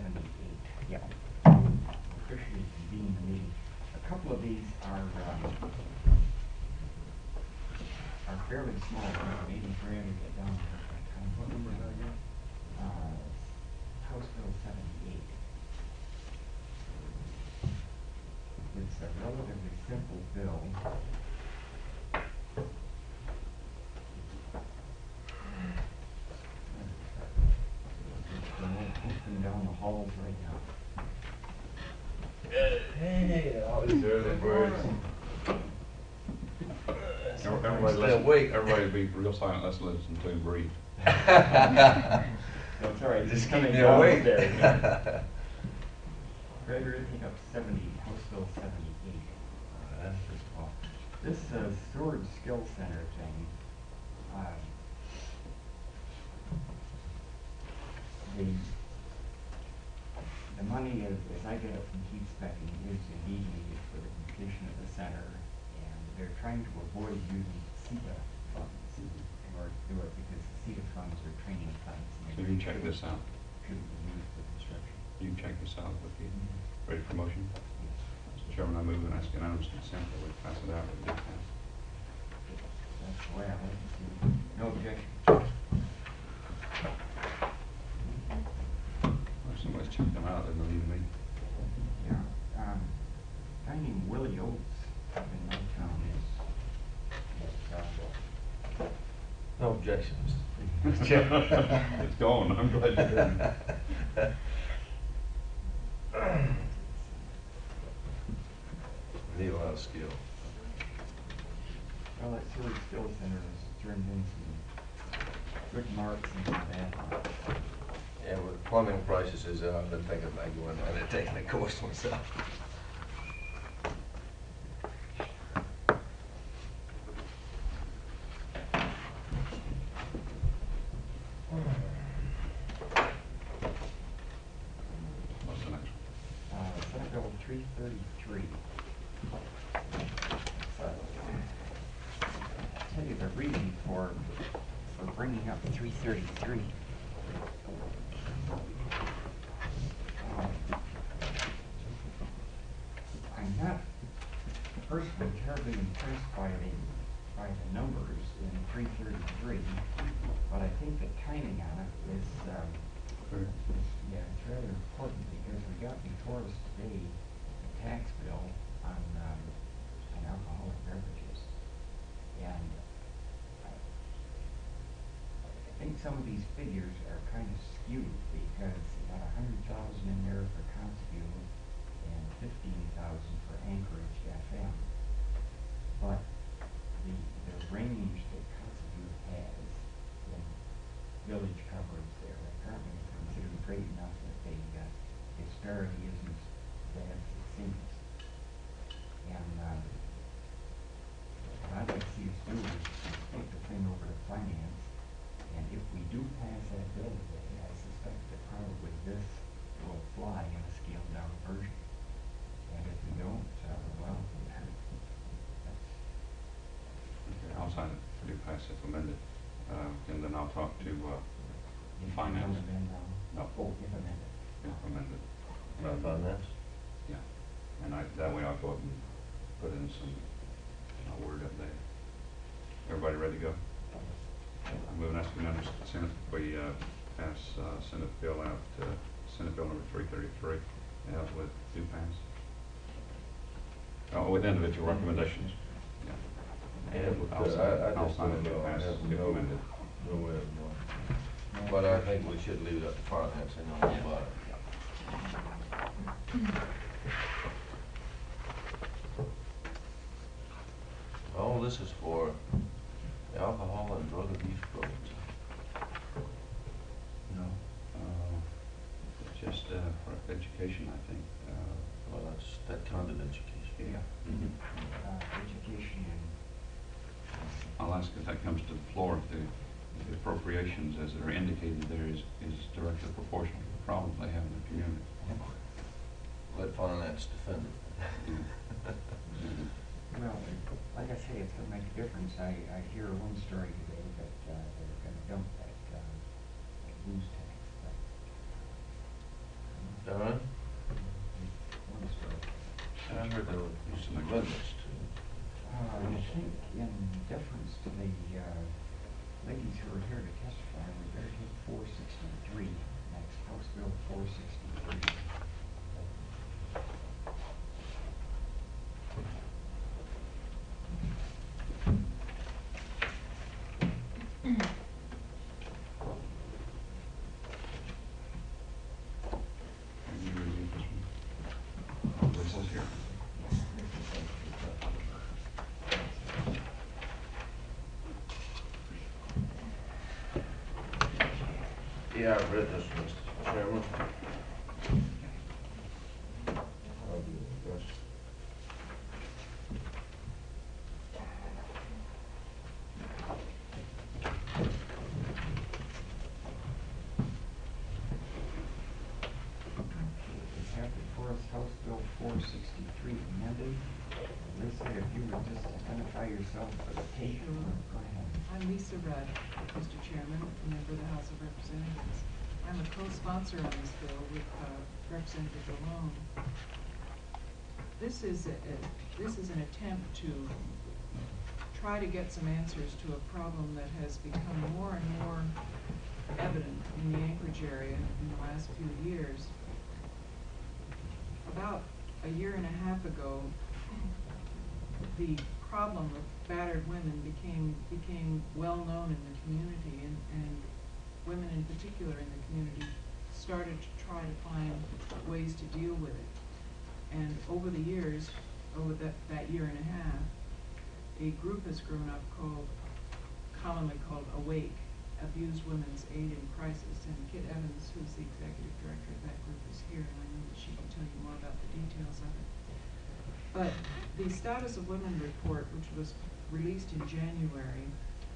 78. Yeah. Officially convene the meeting. A couple of these are fairly small. Maybe Brad will get down there by time. What number is that again? House Bill 78. It's a relatively simple bill. Moving down the halls right now. Hey, all these early birds. Everybody be real silent. Let's listen to him breathe. No, it's all right. Just Coming keep me down awake. there. Gregory, take up 70, House Bill 78. First of all, this Sword Skill Center thing, the money, as I get it from Keith Specking, is indeed needed for the completion of the center, and they're trying to avoid using CETA funds in order to do it because the CETA funds are training funds. So you check this out. Shouldn't be used for construction. You can check this out with the, ready for motion? Mr. Chairman, I move and ask unanimous consent that we pass it out with due pass. That's the way I like to see it. No objection. If somebody's checked them out, there's no need to meet. Yeah. A guy named Willie Oates up in my town is No objections. It's gone. I'm glad you didn't. Need a lot of skill. well, that Sword Skill Center has turned in some good marks and some bad marks. Yeah, with plumbing prices is, I've been thinking about going down there taking a course myself. What's the next one? Senate Bill 333. I'll tell you the reason for bringing up 333. I'm not personally terribly impressed by the numbers in 333, but I think the timing on it is yeah, it's rather important because we got before us today a tax bill on alcoholic beverages, and I think some of these figures are kind of skewed because you got 100,000 in there for Constable and 15,000 for Anchorage FM, but the range that Constable has in village coverage there apparently is considered great enough that the disparity isn't as bad as it seems. And what I'd like to see us do is take the thing over to finance, and if we do pass that bill today, I suspect that probably this will fly in a scaled down version. And if we don't, well, that's Okay, I'll sign it for due pass if amended. And then I'll talk to finance. No. Oh, if amended. If amended. About finance? Yeah. And that way I'll go up and put in some word up there. Everybody ready to go? I'm moving ask unanimous consent. We pass Senate Bill out, Senate Bill number 333 out with due pass. Oh, with individual recommendations. Yeah. And I'll sign it due pass if amended. No way of knowing. But I think we should leave it up to finance and not about it. All this is for alcohol and drug abuse programs. No. It's just for education, I think. Well, that's that kind of education. Yeah. Mhm. Education and I'll ask if that comes to the floor, if the appropriations as they're indicated there is directly proportional to the problems they have in the community. Let finance defend it. well, like I say, it's going to make a difference. I hear one story today that they're going to dump that booze tax, but I'm not What's the next? amendments to? I think in deference to the ladies who are here to testify, we better hit 463. That's House Bill 463. Can you read this one? Oh, this is here. Yeah, I read this, Mr. Chairman. Yes. We have before us House Bill 463 amended. Lisa, if you would just identify yourself for the tape. Sure. Go ahead. I'm Lisa Rudd, Mr. Chairman, a member of the House of Representatives. I'm a co-sponsor on this bill with Representative Malone. This is an attempt to try to get some answers to a problem that has become more and more evident in the Anchorage area in the last few years. About a year and a half ago, the problem of battered women became well known in the community, and women in particular in the community started to try to find ways to deal with it. And over the years, over that year and a half, a group has grown up commonly called AWAKE, Abused Women's Aid in Crisis, and Kit Evans, who's the executive director of that group, is here, and I know that she can tell you more about the details of it. But the Status of Women report, which was released in January,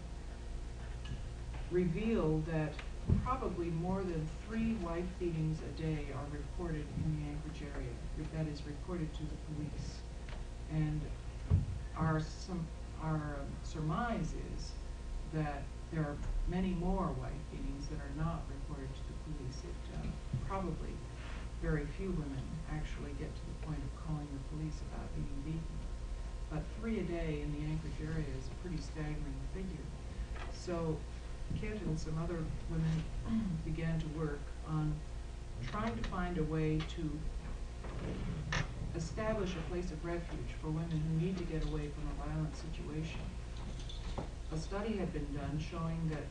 revealed that probably more than 3 wife beatings a day are reported in the Anchorage area. That is reported to the police. And our surmise is that there are many more wife beatings that are not reported to the police. Probably very few women actually get to the point of calling the police about being beaten. But 3 a day in the Anchorage area is a pretty staggering figure. So Kit and some other women began to work on trying to find a way to establish a place of refuge for women who need to get away from a violent situation. A study had been done showing that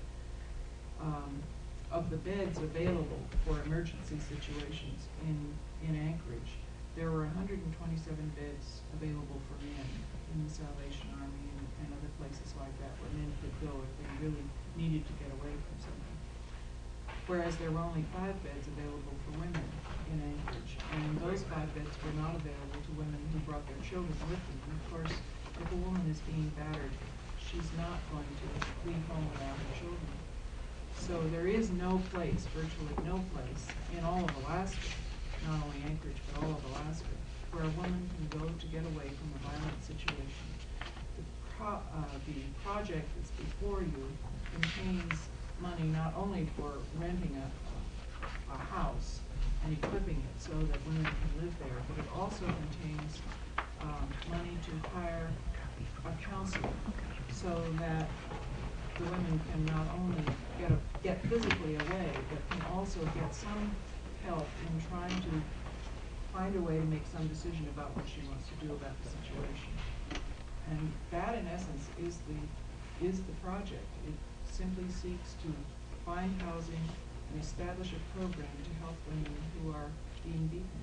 of the beds available for emergency situations in Anchorage, there were 127 beds available for men in the Salvation Army and other places like that where men could go if they really needed to get away from something. Whereas there were only 5 beds available for women in Anchorage, and those 5 beds were not available to women who brought their children with them. And of course, if a woman is being battered, she's not going to leave home without her children. So there is no place, virtually no place, in all of Alaska, not only Anchorage, but all of Alaska, where a woman can go to get away from a violent situation. The project that's before you contains money not only for renting a house and equipping it so that women can live there, but it also contains money to hire a counselor so that the women can not only get physically away, but can also get some help in trying to find a way to make some decision about what she wants to do about the situation. And that, in essence, is the project. It simply seeks to find housing and establish a program to help women who are being beaten.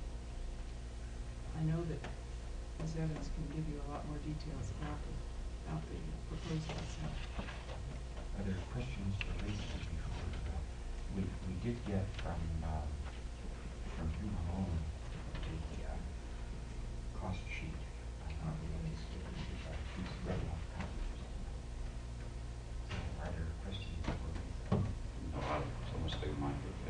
I know that Ms. Evans can give you a lot more details about the proposal itself. Other questions for Lisa before we did get from Hugh Malone the cost sheet. He's read off copies. So are there questions for Lisa? No, so much state of mind with it.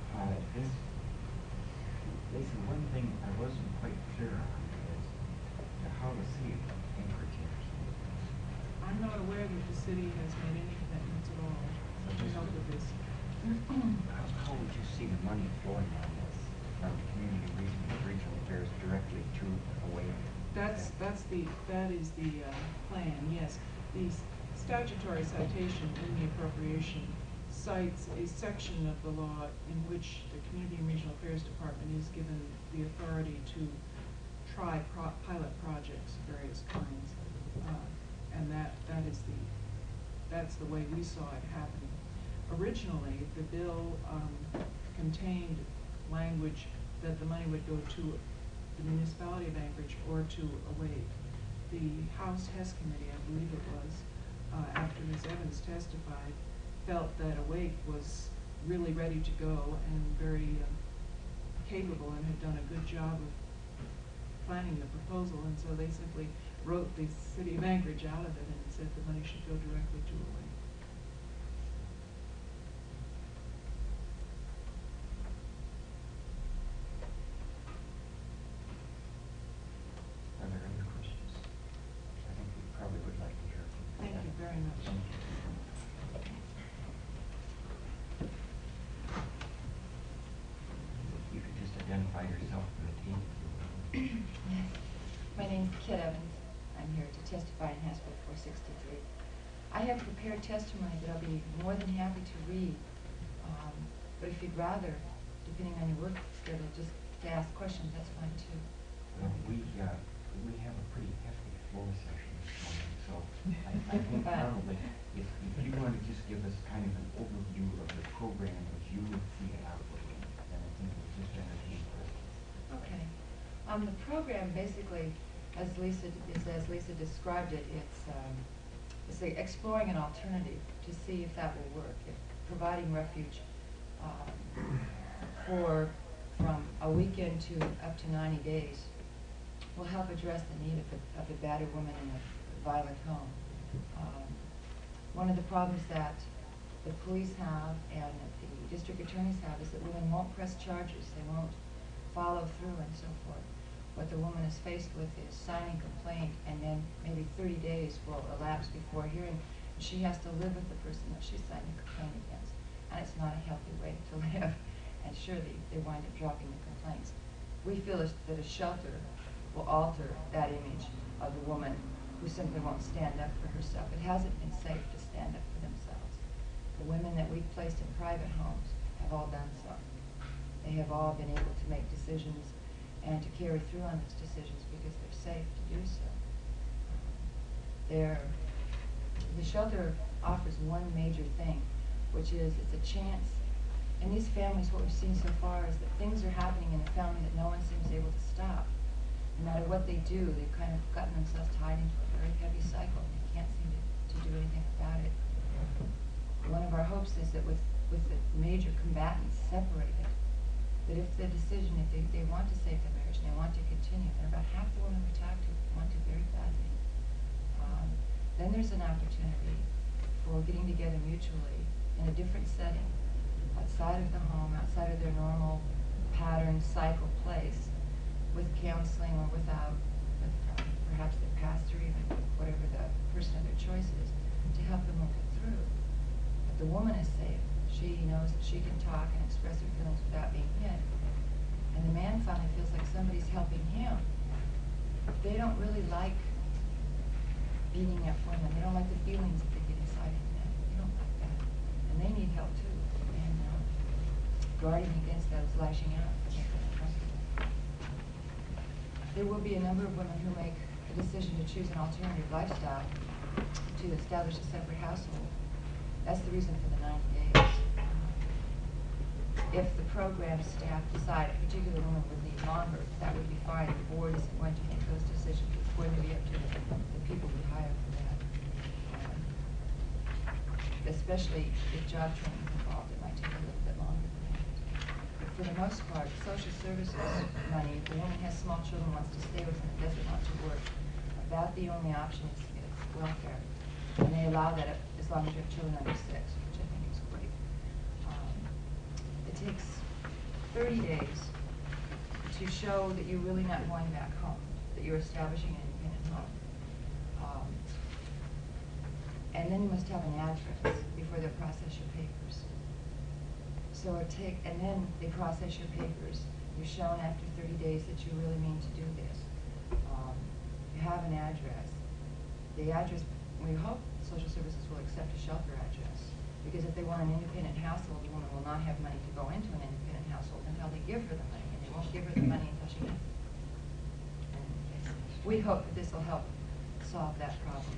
Lisa, one thing I wasn't quite clear on is how the city of Anchorage handles this. I'm not aware that the city has made any commitments at all to help with this. How would you see the money flowing on this from Community Regional Affairs directly to AWAKE? that is the plan, yes. The statutory citation in the appropriation cites a section of the law in which the Community and Regional Affairs Department is given the authority to try pilot projects of various kinds. And that's the way we saw it happening. Originally, the bill contained language that the money would go to the municipality of Anchorage or to Awake. The House Hess Committee, I believe it was, after Ms. Evans testified, felt that Awake was really ready to go and very capable and had done a good job of planning the proposal, and so they simply wrote the city of Anchorage out of it and said the money should go directly to Awake. Are there other questions? I think we probably would like to hear from you. Thank you very much. Thank you. You could just identify yourself for the team, if you will. Yes. My name's Kit Evans. I'm here to testify in House Bill 463. I have prepared testimony that I'll be more than happy to read, but if you'd rather, depending on your work schedule, just to ask questions, that's fine too. Well, we have a pretty hefty floor session this morning, so I think probably if you want to just give us kind of an overview of the program as you would see it outlined, then I think we'll just entertain questions. Okay. The program basically, as Lisa described it, it's like exploring an alternative to see if that will work. If providing refuge from a weekend to up to 90 days will help address the need of a battered woman in a violent home. One of the problems that the police have and the district attorneys have is that women won't press charges, they won't follow through and so forth. What the woman is faced with is signing a complaint, and then maybe 30 days will elapse before a hearing. She has to live with the person that she's signed a complaint against, and it's not a healthy way to live. And surely they wind up dropping the complaints. We feel that a shelter will alter that image of the woman who simply won't stand up for herself. It hasn't been safe to stand up for themselves. The women that we've placed in private homes have all done so. They have all been able to make decisions and to carry through on those decisions because they're safe to do so. The shelter offers one major thing, which is it's a chance. In these families, what we've seen so far is that things are happening in the family that no one seems able to stop. No matter what they do, they've kind of gotten themselves tied into a very heavy cycle, and they can't seem to do anything about it. One of our hopes is that with the major combatants separated, that if the decision, if they want to save their marriage and they want to continue, and about half the women we talk to want to very badly, then there's an opportunity for getting together mutually in a different setting, outside of the home, outside of their normal pattern cycle place, with counseling or without, with perhaps their pastor, even whatever the person of their choice is, to help them work it through. But the woman is safe. She knows that she can talk and express her feelings without being hit. And the man finally feels like somebody's helping him. They don't really like beating up women. They don't like the feelings that they get inside of them. They don't like that. And they need help too. And guarding against those lashing out. There will be a number of women who make a decision to choose an alternative lifestyle, to establish a separate household. That's the reason for the 90 days. If the program staff decide a particular woman would need longer, that would be fine. The board isn't going to make those decisions. It's going to be up to the people we hire for that. Especially if job training is involved, it might take a little bit longer than that. But for the most part, social services money, if the woman has small children, wants to stay with them, doesn't want to work, about the only option is to get welfare. And they allow that as long as you have children under 6, which I think is great. It takes 30 days to show that you're really not going back home, that you're establishing an independent home. And then you must have an address before they process your papers. So and then they process your papers. You're shown after 30 days that you really mean to do this. have an address. The address, we hope social services will accept a shelter address, because if they want an independent household, the woman will not have money to go into an independent household until they give her the money, and they won't give her the money until she has it. And we hope that this will help solve that problem.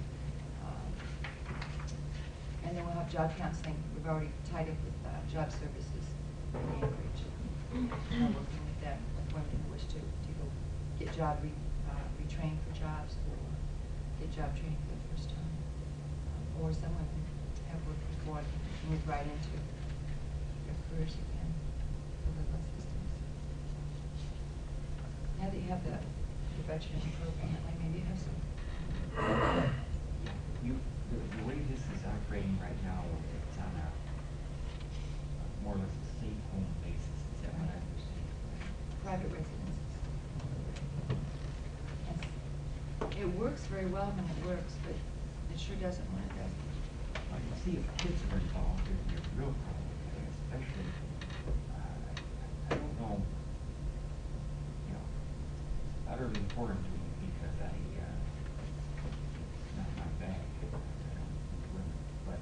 And then we'll have job counseling. We've already tied up with job services in Anchorage. We're working with them, with women who wish to go get retrained for jobs, or get job training for the first time. Or some women have worked before and moved right into their careers again with little assistance. Now that you have the veteran program, like maybe you have some. The way this is operating right now, it's on a more or less a safe home basis. Is that what I understand? Private residences. It works very well when it works, but it sure doesn't when it doesn't. Well, you see, if kids are involved, there's a real problem with it, especially, I don't know, you know, utterly important to me because it's not my bag. I don't think women, but,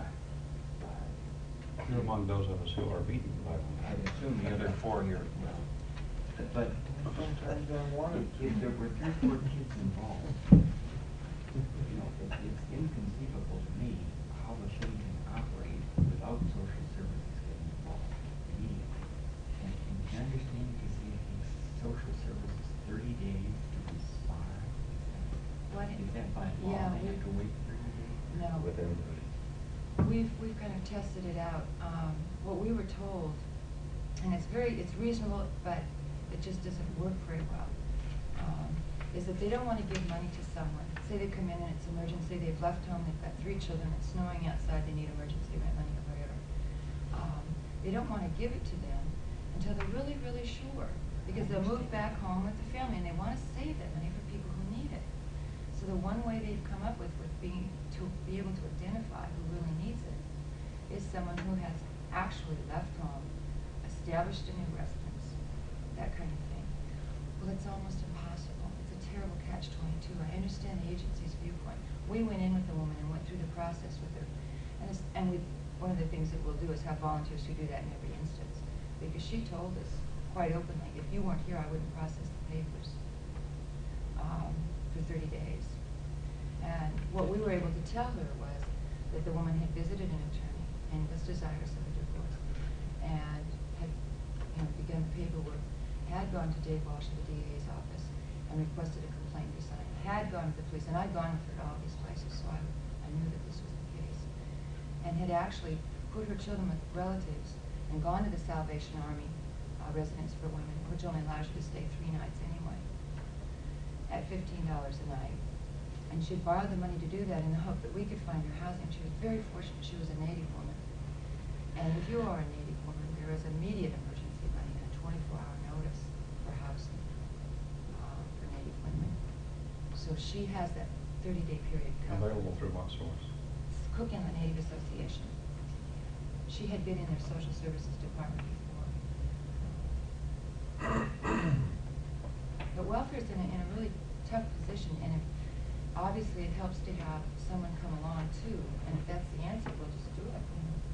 You're among those of us who are beaten by them. I assume the other four here, well, but Sometimes I want it. if there were 3 or 4 kids involved, you know, it's inconceivable to me how the thing can operate without social services getting involved immediately. And can you understand if you say it takes social services 30 days to respond? What? Is that by law? Yeah, They have to wait 30 days? No. Within We've kind of tested it out. What we were told, and it's reasonable, but it just doesn't work very well, is that they don't want to give money to someone. Say they come in and it's emergency, they've left home, they've got 3 children, it's snowing outside, they need emergency rent money or whatever. They don't want to give it to them until they're really, really sure, because they'll move back home with the family and they want to save that money for people who need it. So the one way they've come up with being to be able to identify who really needs it is someone who has actually left home, established a new residence, that kind of thing. Well, it's almost impossible. It's a terrible catch-22. I understand the agency's viewpoint. We went in with the woman and went through the process with her, and one of the things that we'll do is have volunteers who do that in every instance, because she told us quite openly, if you weren't here, I wouldn't process the papers for 30 days. And what we were able to tell her was that the woman had visited an attorney and was desirous of a divorce, and had begun the paperwork, had gone to Dave Walsh at the DA's office and requested a complaint be signed, had gone to the police, and I'd gone with her to all these places, so I knew that this was the case, and had actually put her children with relatives and gone to the Salvation Army residence for women, which only allows you to stay 3 nights anyway, at $15 a night. And she'd borrowed the money to do that in the hope that we could find her housing. She was very fortunate. She was a Native woman. And if you are a Native woman, there is immediate emergency money and a 24-hour notice for housing for Native women. So she has that 30-day period covered. Available through what source? Cook Inlet Native Association. She had been in their social services department before. But welfare's in a really tough position, and obviously it helps to have someone come along too, and if that's the answer, we'll just do it.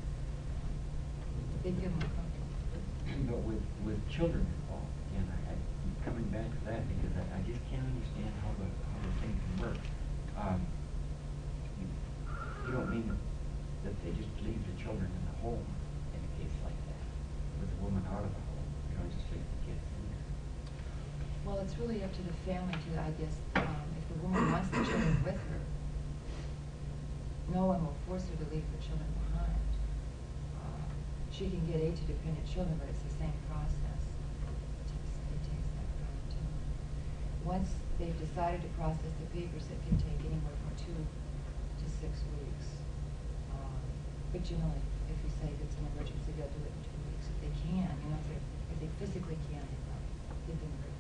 They feel more comfortable. But with children involved, and I keep coming back to that because I just can't understand how the thing can work. You don't mean that they just leave the children in the home in a case like that, with the woman out of the home, you don't just leave the kids in there. Well, it's really up to the family to, I guess, if the woman wants the children with her, no one will force her to leave her children behind. She can get aid to dependent children, but it's the same process. It takes that time too. Once they've decided to process the papers, it can take anywhere from 2 to 6 weeks. But generally, if you say it's an emergency, they'll do it in 2 weeks. If they can, if they physically can, they've been very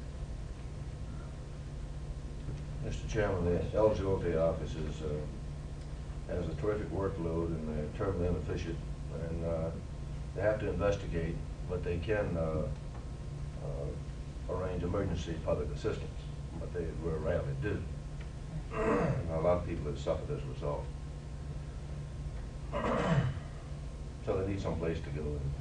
good. Mr. Chairman, the eligibility office has a terrific workload, and they're terribly inefficient, and they have to investigate, but they can arrange emergency public assistance, but they rarely do. A lot of people have suffered as a result. So they need some place to go and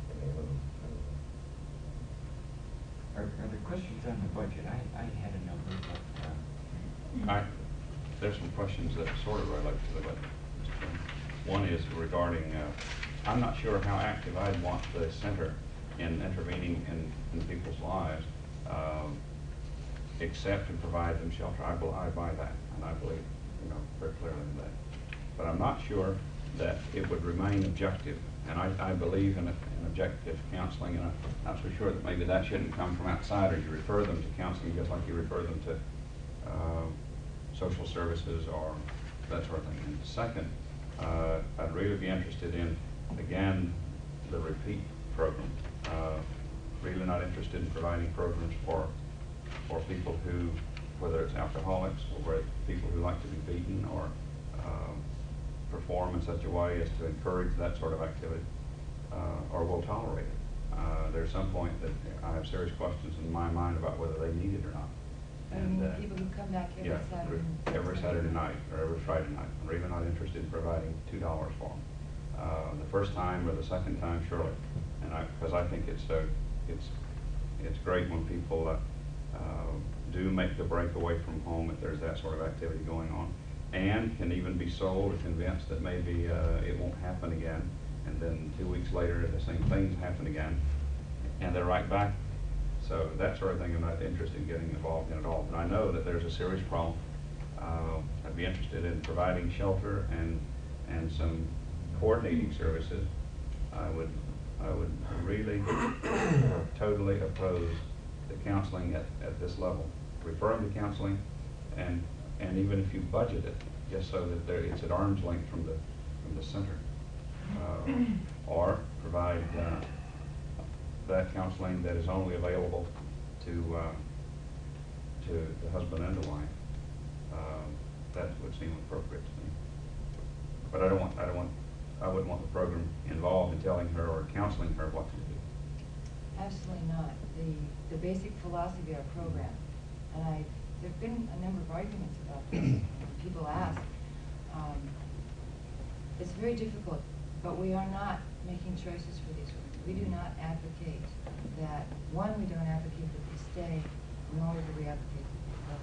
Are there questions on the budget? I had a number, but, There's some questions that sort of relate to the budget, Mr. Chairman. One is regarding, I'm not sure how active I'd want the center in intervening in people's lives, except to provide them shelter. I buy that, and I believe, very clearly in that. But I'm not sure that it would remain objective, and I believe in objective counseling, and I'm not so sure that maybe that shouldn't come from outside, or you refer them to counseling just like you refer them to social services or that sort of thing. And second, I'd really be interested in, again, the repeat program. Really not interested in providing programs for people who, whether it's alcoholics or whether people who like to be beaten or perform in such a way as to encourage that sort of activity, or will tolerate it. There's some point that I have serious questions in my mind about whether they need it or not. And people who come back every Yeah, Saturday. every Saturday night or every Friday night. I'm really not interested in providing $2 for them. The first time or the second time, surely, and because I think it's great when people do make the break away from home if there's that sort of activity going on, and can even be sold or convinced that maybe it won't happen again, and then 2 weeks later the same things happen again, and they're right back. So that sort of thing I'm not interested in getting involved in at all. But I know that there's a serious problem. I'd be interested in providing shelter and some coordinating services. I would really totally oppose the counseling at this level. Refer them to counseling, and even if you budget it, just so that it's at arm's length from the center, or provide that counseling that is only available to the husband and the wife. That would seem appropriate to me. But I wouldn't want the program involved in telling her or counseling her what to do. Absolutely not. The basic philosophy of our program, and there've been a number of arguments about this. When people ask, it's very difficult, but we are not making choices for these women. We do not advocate that, one, we don't advocate that they stay, nor do we advocate that they go.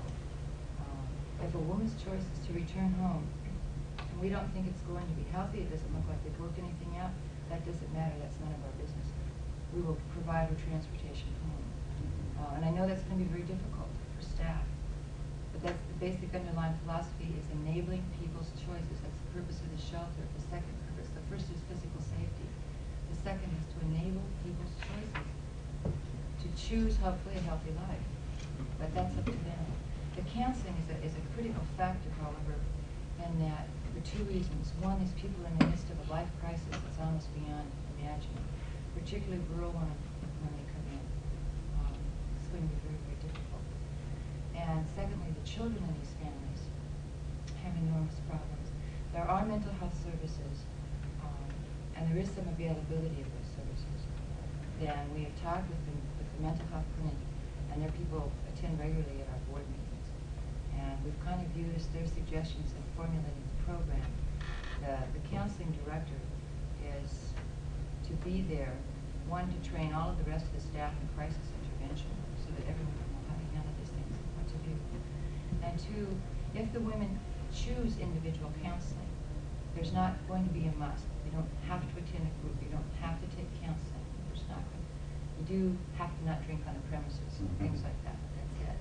If a woman's choice is to return home, and we don't think it's going to be healthy, it doesn't look like they've worked anything out, that doesn't matter, that's none of our business. We will provide her transportation home. And I know that's going to be very difficult for staff, but that's the basic underlying philosophy, is enabling people's choices. That's the purpose of the shelter. The second purpose, the first is physical safety. The second is to enable people's choices to choose, hopefully, a healthy life. But that's up to them. The counseling is a critical factor, however, in that for two reasons. One is people are in the midst of a life crisis that's almost beyond imagining, particularly rural women when they come in. It's going to be very, very difficult. And secondly, the children in these families have enormous problems. There are mental health services, and there is some availability of those services. Then we have talked with the mental health clinic, and their people attend regularly at our board meetings. And we've kind of used their suggestions in formulating the program. The counseling director is to be there, one, to train all of the rest of the staff in crisis intervention so that everyone will know how to handle these things and what to do. And two, if the women choose individual counseling, there's not going to be a must. You don't have to attend a group. You don't have to take counseling. There's not going to. You do have to not drink on the premises, things like that. That's it.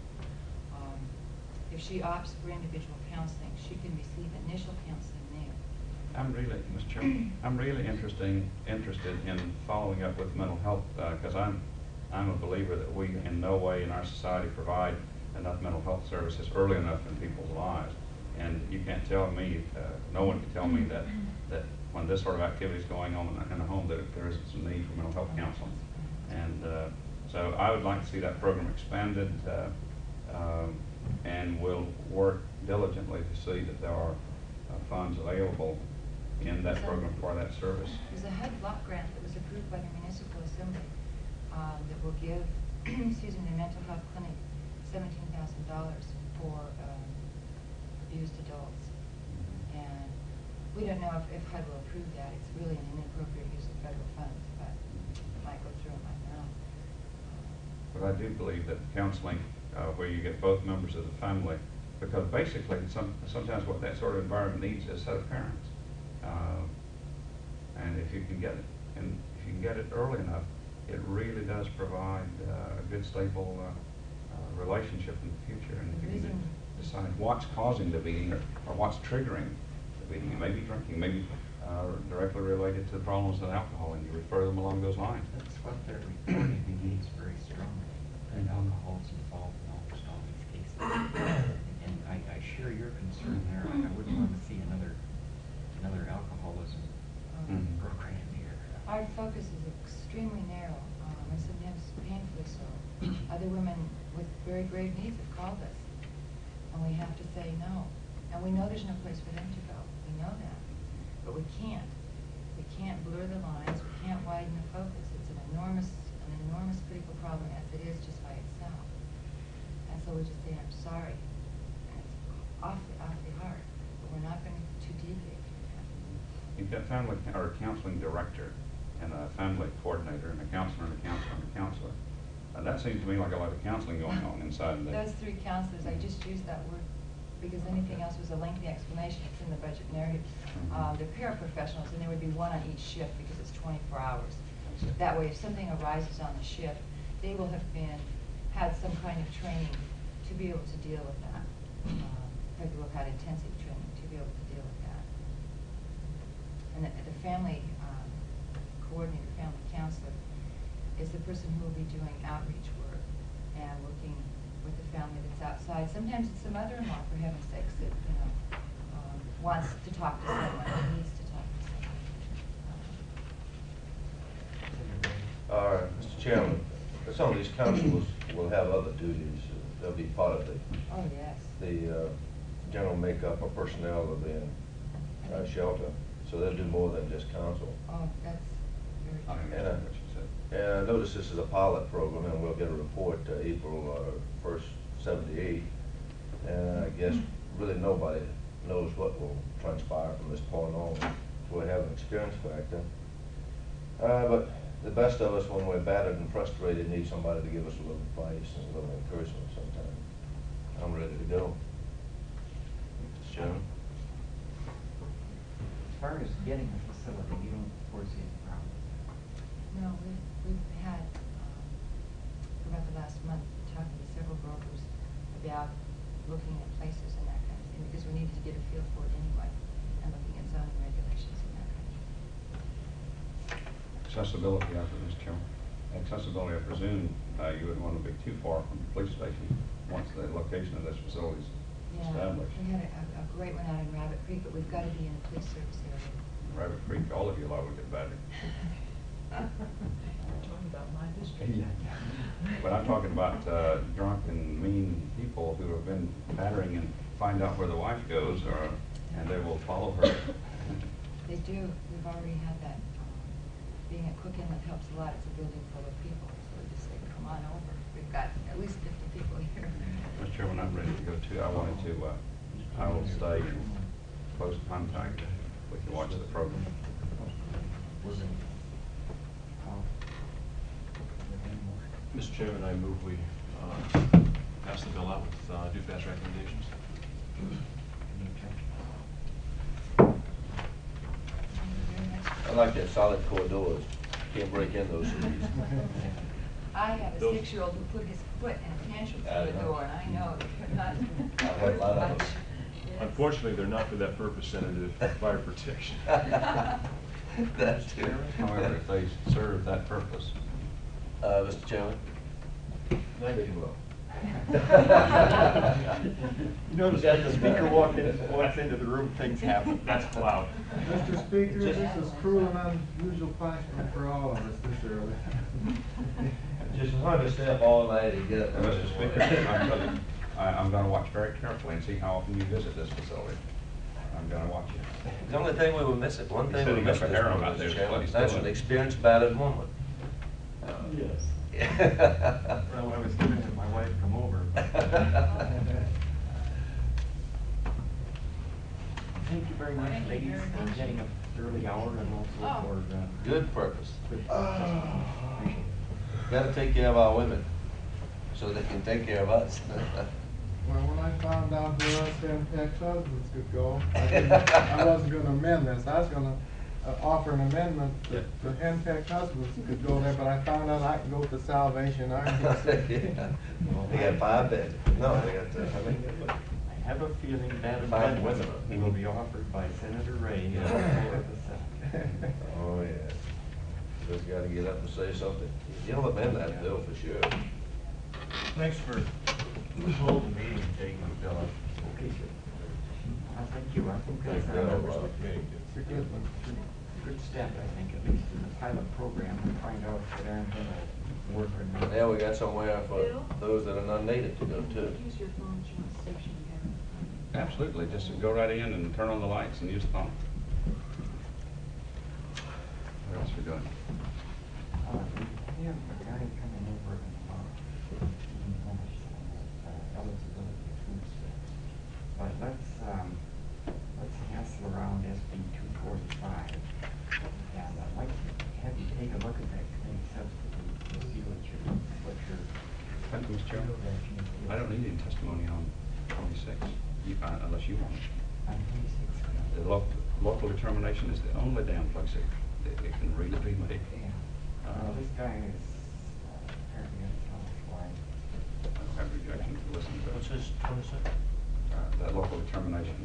If she opts for individual counseling, she can receive initial counseling there. Mr. Chairman, I'm really interested in following up with mental health, because I'm a believer that we in no way in our society provide enough mental health services early enough in people's lives. And you can't tell me, no one can tell me that when this sort of activity is going on in a home, that there isn't some need for mental health counseling. And so I would like to see that program expanded, and we'll work diligently to see that there are funds available in that program for that service. There's a HUD block grant that was approved by the Municipal Assembly that will give, the mental health clinic $17,000 for abused adults. And we don't know if HUD will approve that. It's really an inappropriate use of federal funds, but it might go through, it might not. But I do believe that counseling, where you get both members of the family, because basically sometimes what that sort of environment needs is a set of parents. And if you can get it, and if you can get it early enough, it really does provide a good, stable relationship in the future. And if you can decide what's causing the beating or what's triggering the beating, it may be drinking, maybe directly related to problems with alcohol, and you refer them along those lines. That's what they're reporting against very strongly, that alcohol's involved in almost all these cases. And I share your concern there. I wouldn't want to see another alcoholism program here. Our focus is extremely narrow, and sometimes painfully so. Other women with very grave needs have called us, and we have to say no. And we know there's no place for them to go. We know that. But we can't. We can't blur the lines. We can't widen the focus. It's an enormous critical problem as it is just by itself. And so we just say, I'm sorry. And it's awfully hard. But we're not going to too deviate from that. You've got family or counseling director and a family coordinator and a counselor and a counselor and a counselor. That seems to me like a lot of counseling going on inside the... Those three counselors, I just used that word because anything else was a lengthy explanation. It's in the budget narrative. They're paraprofessionals, and there would be one on each shift because it's 24 hours. That way, if something arises on the shift, they will have had some kind of training to be able to deal with that. In fact, we'll have had intensive training to be able to deal with that. And the family coordinator, family counselor, is the person who will be doing outreach work and working with the family that's outside. Sometimes it's the mother-in-law, for heaven's sakes, that wants to talk to someone, or needs to talk to someone. Mr. Chairman, some of these counselors will have other duties. They'll be part of Oh, yes. the general makeup or personnel of the shelter, so they'll do more than just counsel. Oh, that's very I true. understand what you said. And I notice this is a pilot program, and we'll get a report April 1st, 78. And I guess really nobody knows what will transpire from this point on. We'll have an experience factor. But the best of us, when we're battered and frustrated, need somebody to give us a little advice and a little encouragement sometimes. I'm ready to go. Mr. Chairman? As far as getting a facility, you don't foresee any problem. No, we've had, for about the last month, talking to several brokers about looking at places and that kind of thing, because we needed to get a feel for it anyway, and looking at zoning regulations and that kind of thing. Accessibility, Mr. Chairman. Accessibility, I presume you wouldn't want to be too far from the police station once the location of this facility is established. We had a great one out in Rabbit Creek, but we've got to be in a police service area. Rabbit Creek, all of you liable to get battered. Talking about my district. But I'm talking about drunk and mean people who have been battering and find out where the wife goes, and they will follow her. They do. We've already had that. Being at Cook Inlet helps a lot. It's a building full of people, so we just say, come on over. We've got at least 50 people here. Mr. Chairman, I'm ready to go too. I wanted to, I will stay in close contact with you, watch the program. Mr. Chairman, I move we pass the bill out with DUFAS recommendations. I like that solid core doors. Can't break in those cities. I have a Those- 6-year-old who put his foot in a tantrum I through the know. door, and I know that they're not. I've had a lot of them. Yes. Unfortunately, they're not for that purpose, Senator, fire protection. That's true. However, if they serve that purpose. Mr. Chairman? Thank you. You notice that the speaker walks into the room, things happen. That's loud. Mr. Speaker, this is cruel and unusual punishment for all of us this early. Just wanted to stay up all night and get up. Mr. Speaker, I'm going to watch very carefully and see how often you visit this facility. I'm going to watch you. The only thing we were missing, one He thing said we he missed got this the harem morning, out there, Mr. but Chairman, he's still that's in an it. experienced battered woman. Yes. Well, I was giving my wife come over. for getting up early hour and also for, Good purpose. good appreciate it. Gotta take care of our women, so they can take care of us. Well, when I found out where us henpecked husbands could go, I wasn't gonna amend this. I was gonna offer an amendment that the henpecked husbands could go there, but I found out I can go to Salvation Army. Yeah. They got 5 beds. No, they got, how many? I have a feeling that 5 amendment women. will be offered by Senator Ray on the floor of the Senate. Oh, yeah. Just gotta get up and say something. You'll amend that bill for sure. Thanks for holding the meeting, and taking the bill up. Okay, sir. Thank you. I think that's Thank you. Members of the committee. It's a good one. good step, I think, at least in the pilot program, to find out if anything will work or not. Now we got somewhere for those that are not native to go too. Use your phone, she wants to see if she can get it. Absolutely, just go right in and turn on the lights and use the phone. What else we doing? We have a guy coming over in eligibility of food stamps. But let's hassle around SB 245. And I'd like to have you take a look at that committee substitute to see what your Thank you, Mr. Chairman. direction is. I don't need any testimony on 26, unless you want. On 26. The local determination is the only damn place it can really be made. Yeah. This guy is apparently going to tell us why. I don't have rejection to listen to What's it. this, 26? That local determination,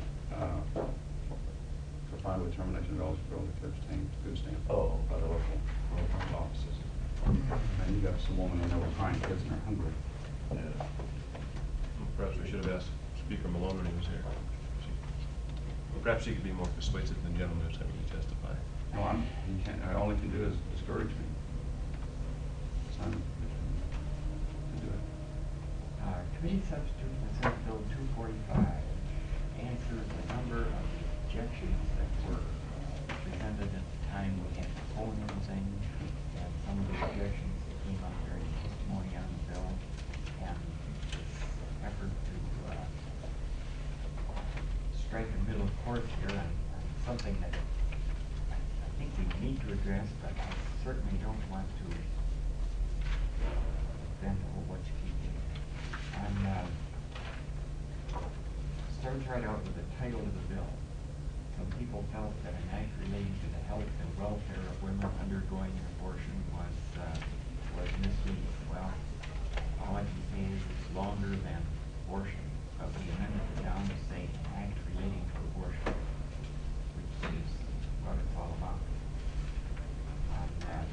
for final determination of eligibility to obtain food stamps. Oh. By the local offices. And you got some woman in there with crying kids and they're hungry. Yeah. Perhaps we should have asked Speaker Malone when he was here. Well, perhaps he could be more persuasive than the gentleman who's having to testify. No, all he can do is discourage me. Son, to do it. Committee substitute for Senate Bill 245 answers a number of the objections that were presented at the time we had the phone thing, and some of the objections that came up during the testimony on the bill, and this effort to strike a middle course here on something that I think we need to address, but I certainly don't want to bend a whole bunch of people. Starts right out with the title of the bill. Some people felt that an act relating to the health and welfare of women undergoing an abortion was misleading. Well, all I can say is it's longer than abortion, but we amended it down to say an act relating to abortion, which is what it's all about. On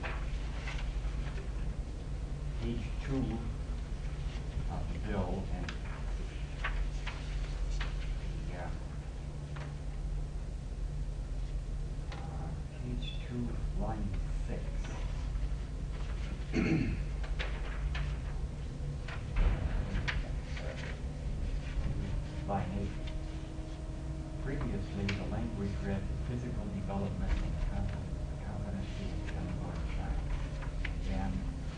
page 2 of the bill, and page 2, line 6. Line 8. Previously, the language read physical development and competency of the unborn child. And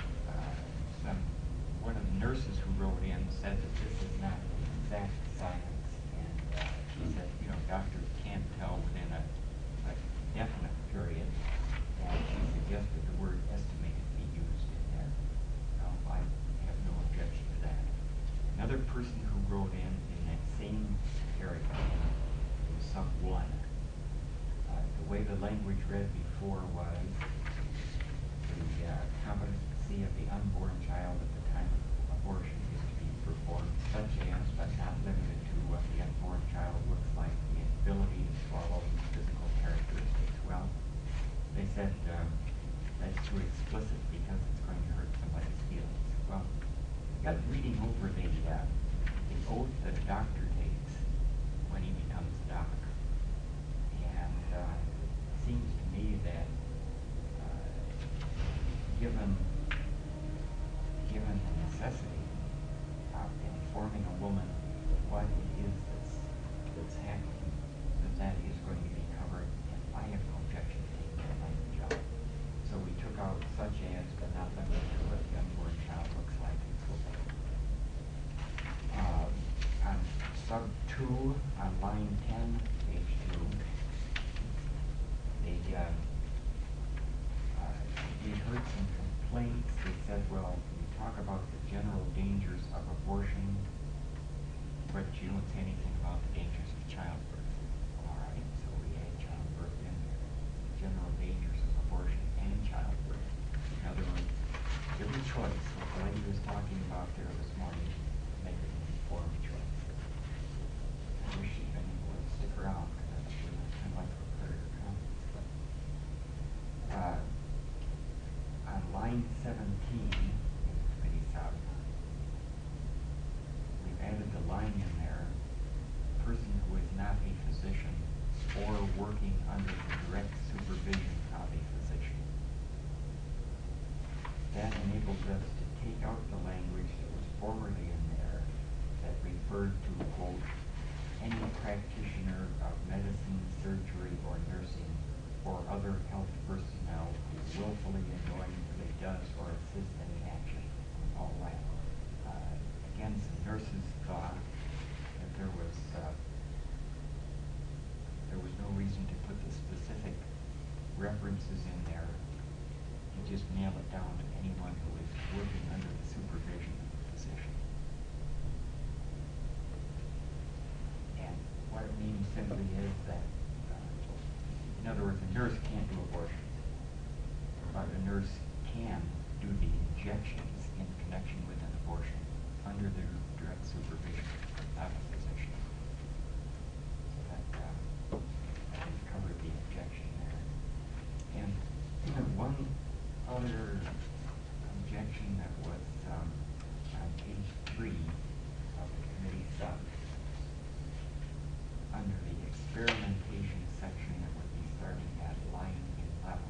one of the nurses who wrote in said that this is not exact science, and she said, doctors can't tell within a definite period, and she suggested the word estimated be used in there. I have no objection to that. Another person who wrote in that same area, it was sub 1. The way the language read before was the competency of the unborn child at the time of abortion is to be performed, such as, but not limited to, what the unborn child looks like, the ability to swallow, physical characteristics. Well, they said that's too explicit because it's going to hurt somebody's feelings. Well, I got reading over the oath that a doctor takes when he becomes a doc, and it seems to me that given the necessity of informing a woman what it is that's happening, that is going to be covered, and I have no objection to taking that language out. So we took out such as, but not limited to, what the unborn child looks like and so forth. On sub 2, on line 10, page 2, we heard some complaints that said, well, we talk about the general dangers of abortion, but you don't say anything about the dangers of childbirth. All right, so we had childbirth in there. General dangers of abortion and childbirth. In other words, give them choice. What the lady was talking about there this morning, make an informed choice. I wish she'd been able to stick around, because that's really kind of like her career comments. But, on line 17 in the committee sub, we've added the line in there, person who is not a physician or working under the direct supervision of a physician. That enables us to take out the language that was formerly in there that referred to, quote, any practitioner of medicine, surgery, or nursing, or other health personnel who willfully and knowingly does or assists any action. All that. Again, some nurses thought that there was no reason to put the specific references in there. You just nail it down to anyone who is working under the supervision of the physician. And what it means simply is that, in other words, a nurse can't do abortions, but a nurse can do the injections in connection with an abortion under the direct supervision of a physician. So that I think covered the objection there. And one other objection that was on page 3 of the committee sub, under the experimentation section that would be starting at line 11.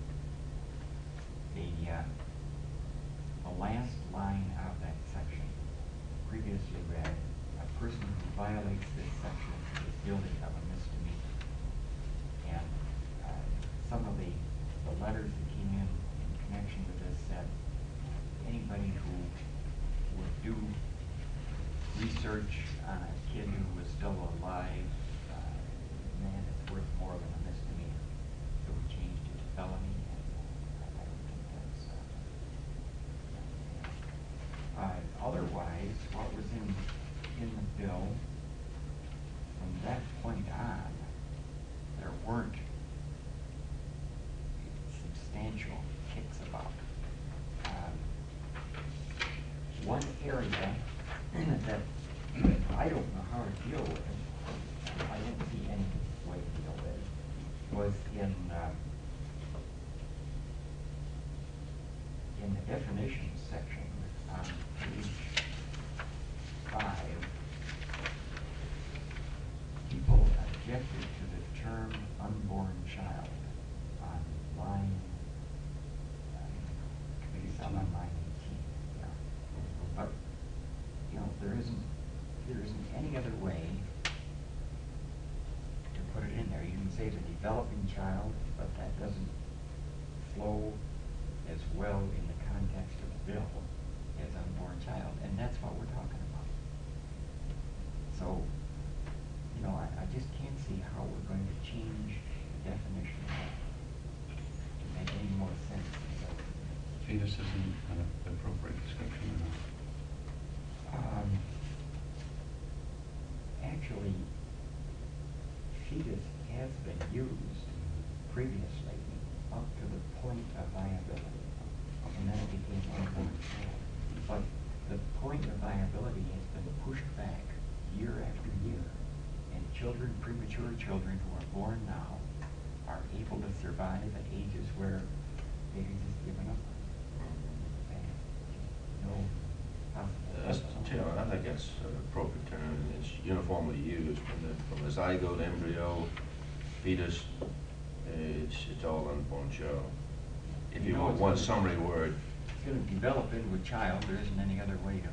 The last line of that section previously read, a person who violates this section is guilty of a misdemeanor. And some of the letters that came in connection with this said anybody who would do research on a kid who was still alive, man, it's worth more than a misdemeanor. So we changed it to felony, and I don't think that's otherwise, what was in the bill, from that point on, there weren't substantial kicks about. One area that I don't know how to deal with, I didn't see any way to deal with, was in the definitions section on page 5. People objected to the term unborn child on line, committee sub on line 18. Yeah. But, you know, there isn't any other way to put it in there. You can say the developing child, but that doesn't flow as well in the context of the bill as unborn child, and that's what we're talking about. So, you know, I just can't see how we're going to change the definition to make any more sense. Fetus isn't an appropriate description or not? Actually, fetus has been used previously up to the point of viability, and then it became unborn child. But the point of viability has been pushed back year after year, and children, premature children who are born now, are able to survive at ages where they've just given up. No possible. I think that's an appropriate term, and it's uniformly used from the zygote, embryo, fetus. It's all unborn child. If you want one summary word. It's going to develop into a child. There isn't any other way to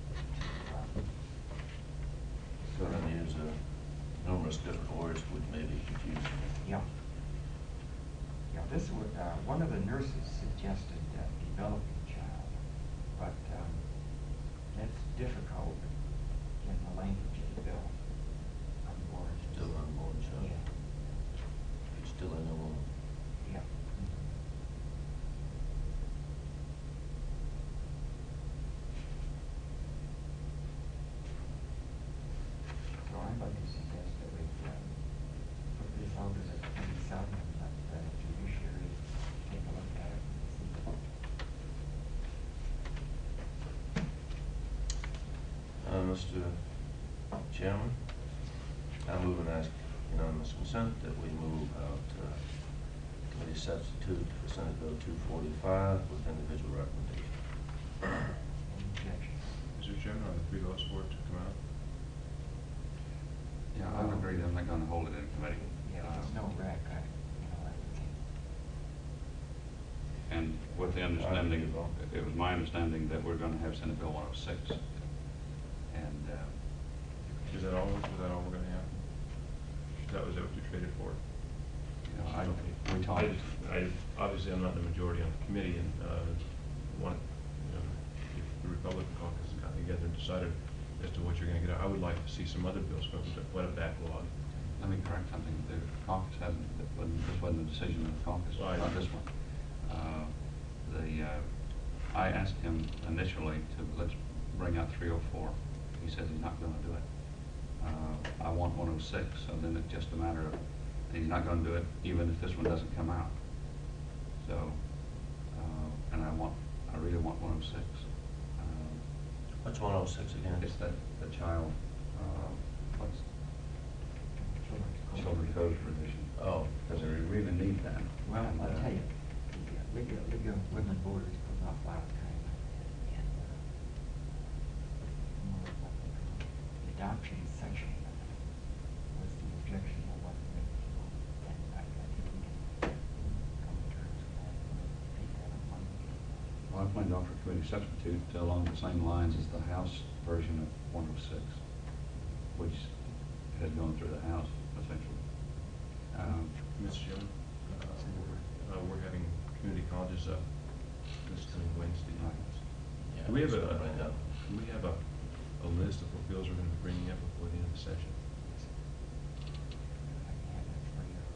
So then use numerous different words which may be confusing. Yeah. Yeah, this would, one of the nurses suggested developing child, but that's difficult in the language of the bill. Unborn. Still unborn child. Yeah. It's still in the womb. Mr. Chairman. I move and ask unanimous consent that we move out committee substitute for Senate Bill 245 with individual recommendation. Any objection? Mr. Chairman, are the three votes for it to come out? Yeah, I would agree that I'm not gonna hold it in committee. Yeah, there's no rec, I think. And with the understanding, it was my understanding that we're gonna have Senate Bill 106. And, Is that all we're gonna have? Was that what you traded for? you know, we talked. Obviously, I'm not in the majority on the committee, and want, if the Republican caucus got together and decided as to what you're gonna get out, I would like to see some other bills come up, but quite a backlog. Let me correct something. The caucus hasn't, this wasn't a decision of the caucus, Right. not this one. I asked him initially to, let's bring out 304. He said he's not gonna do it. I want 106, so then it's just a matter of, he's not gonna do it even if this one doesn't come out. So, and I really want 106. What's 106 again? It's that, the child, what's, children's code provision. Oh. Because we really need that. Well, And, I'll tell you, League of Women Voters put off a lot of time on that, and more of what they call the adoption section was the objection of what they people, and I think we can come to terms with that, and take that on Monday. Well, I plan to offer committee substitute along the same lines as the House version of 106, which has gone through the House essentially. Mr. Chairman, we're having community colleges up this coming Wednesday. Yeah, Do we have it's gonna bring up. a list of what bills we're gonna be bringing up before the end of the session? I can have that for you.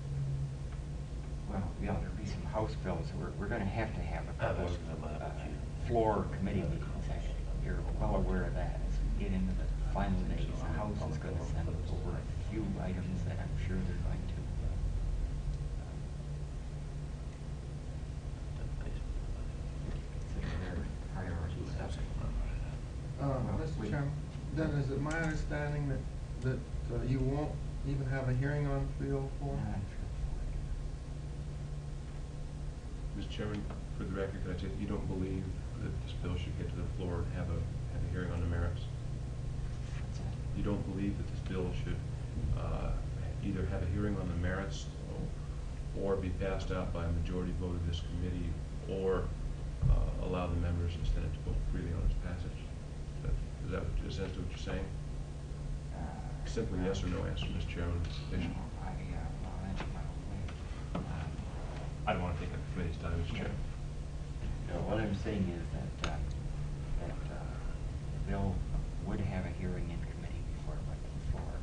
Well, yeah, there'll be some House bills, we're gonna have to have a couple of floor committee meetings. You're well aware of that, as we get into the final days, the House is gonna send over a few items that I'm sure they're going to consider their priority stuff. Mr. Chairman, then is it my understanding that you won't even have a hearing on 304? Mr. Chairman, for the record, could I say that you don't believe that this bill should get to the floor and have a hearing on the merits? You don't believe that this bill should either have a hearing on the merits or be passed out by a majority vote of this committee, or allow the members of the Senate to vote freely on its passage? Is that what you're saying? Simply yes or no answer, Mr. Chairman. I'll answer my own way. I don't want to take up the committee's time, Mr. Chairman. What I'm saying is that the bill would have a hearing in committee before it went to the floor.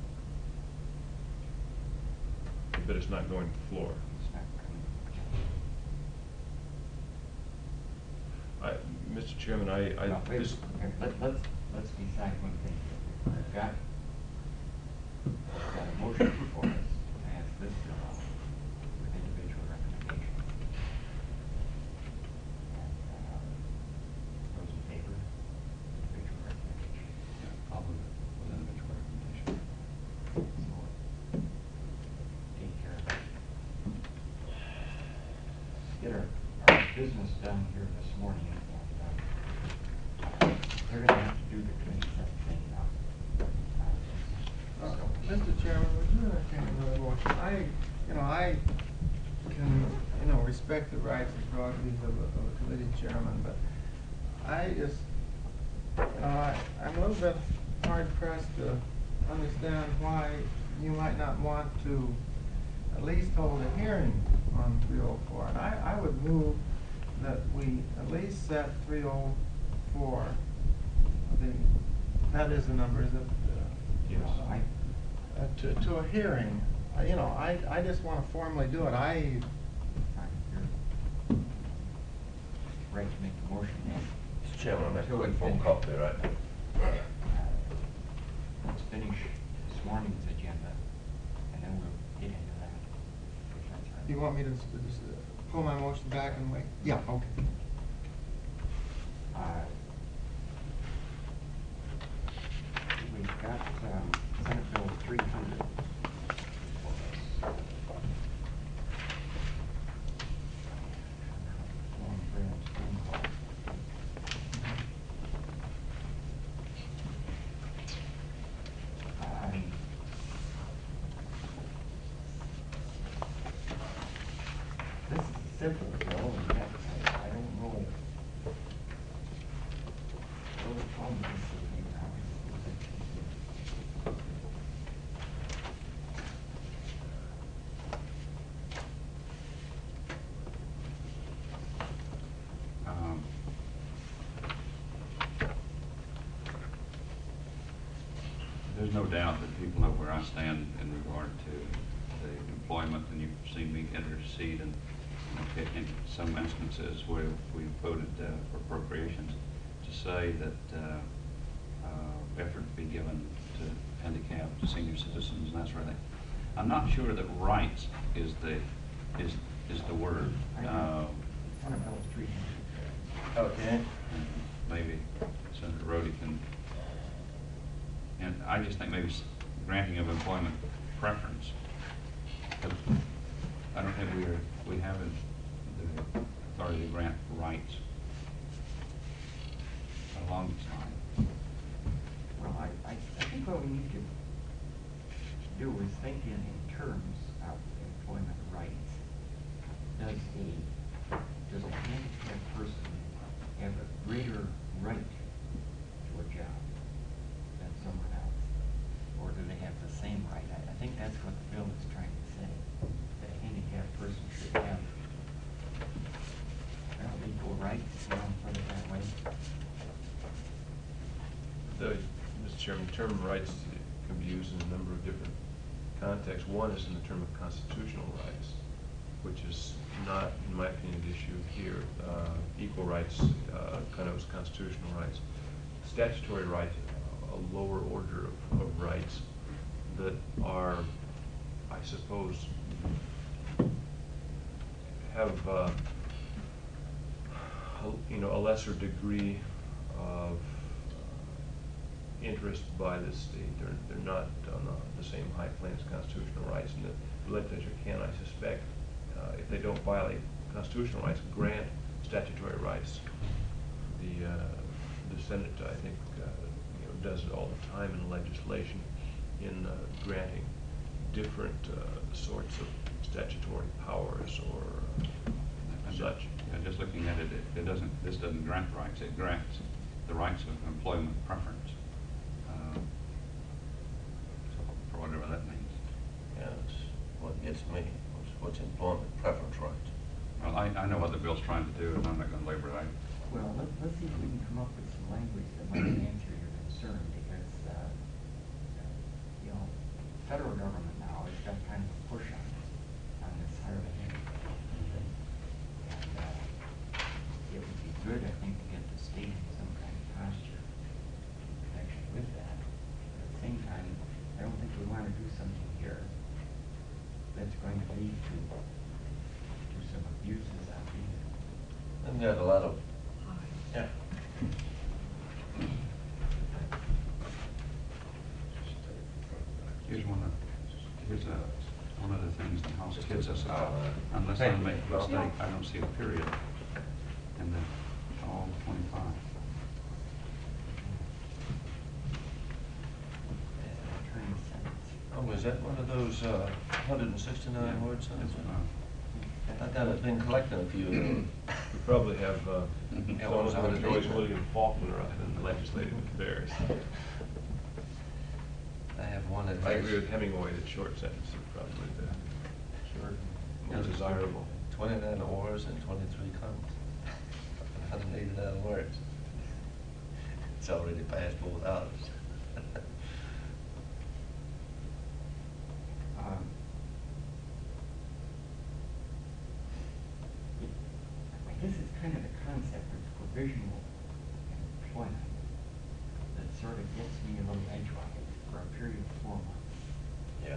But it's not going to the floor. It's not coming. Mr. Chairman, No, wait, this, okay, let's decide one thing. We've got a motion before us to pass this bill out with individual recommendation. And, those in favor, individual recommendation. Probably with individual recommendation. So, take care of it. Get our business done here this morning. And, they're gonna have to do the committee thing now. Mr. Chairman, would you entertain another motion? I can, respect the rights and prerogatives of a committee chairman, but I just, I'm a little bit hard pressed to understand why you might not want to at least hold a hearing on 304. And I would move that we at least set 304, that is the number, is it? yes. To a hearing. I just want to formally do it. Right, you're right to make the motion then. Mr. Chairman, I'm making a quick phone call there right now. Let's finish this morning's agenda, and then we'll get into that. If that's all right. Do you want me to just pull my motion back and wait? Yeah, okay. simple, Bill, and that's, I don't know. Well, the problem is that they now Um, There's no doubt that people know where I stand in regard to the employment, and you've seen me intercede in some instances where we voted for appropriations to say that effort be given to handicapped, to senior citizens, and that sort of thing. I'm not sure that rights is the word. Annabelle Street. Okay. Maybe Senator Rhodey can, and I just think maybe granting of employment preference. But I don't think we have the authority to grant rights along this line. Well, I think what we need to do is think in terms of employment rights. Does a handicapped person have a greater right to a job than someone else? Or do they have the same right? I think that's what the bill is trying to say, that a handicapped person should have equal rights, you know, put it that way. Mr. Chairman, the term rights can be used in a number of different contexts. One is in the term of constitutional rights, which is not, in my opinion, the issue here. Equal rights connotes constitutional rights. Statutory rights, a lower order of rights that are, I suppose, have a lesser degree of interest by the state. They're not on the same high plane as constitutional rights, and the legislature can, I suspect, if they don't violate constitutional rights, grant statutory rights. The Senate, I think, does it all the time in legislation in granting different sorts of statutory powers or such. Just looking at it, this doesn't grant rights, it grants the rights of employment preference. So for whatever that means. Yeah, that's what gets me. What's employment preference rights? Well, I know what the bill's trying to do, and I'm not gonna labor it. Well, let's see if we can come up with some language that might answer your concern, because, federal government now has got kind of a push on this higher education thing. And, it would be good, I think, to get the state in some kind of posture in connection with that. But at the same time, I don't think we want to do something here that's going to lead to some abuses out there. And there's a lot of, yeah. Here's one of the things the House gets us out. Unless I make a mistake, I don't see a period in the all 25. Oh, is that one of those 169 word sentences? I thought I'd been collecting a few of those. We probably have Yeah, someone what was with it? Joyce William Faulkner up in the legislative affairs. I have one that I agree with Hemingway that short sentences are probably the most desirable. 29 oars and 23 commas. 189 words. It's already past both houses. I guess it's kind of the concept of provisional employment that sort of gets me a little edgewise for a period of 4 months. Yeah.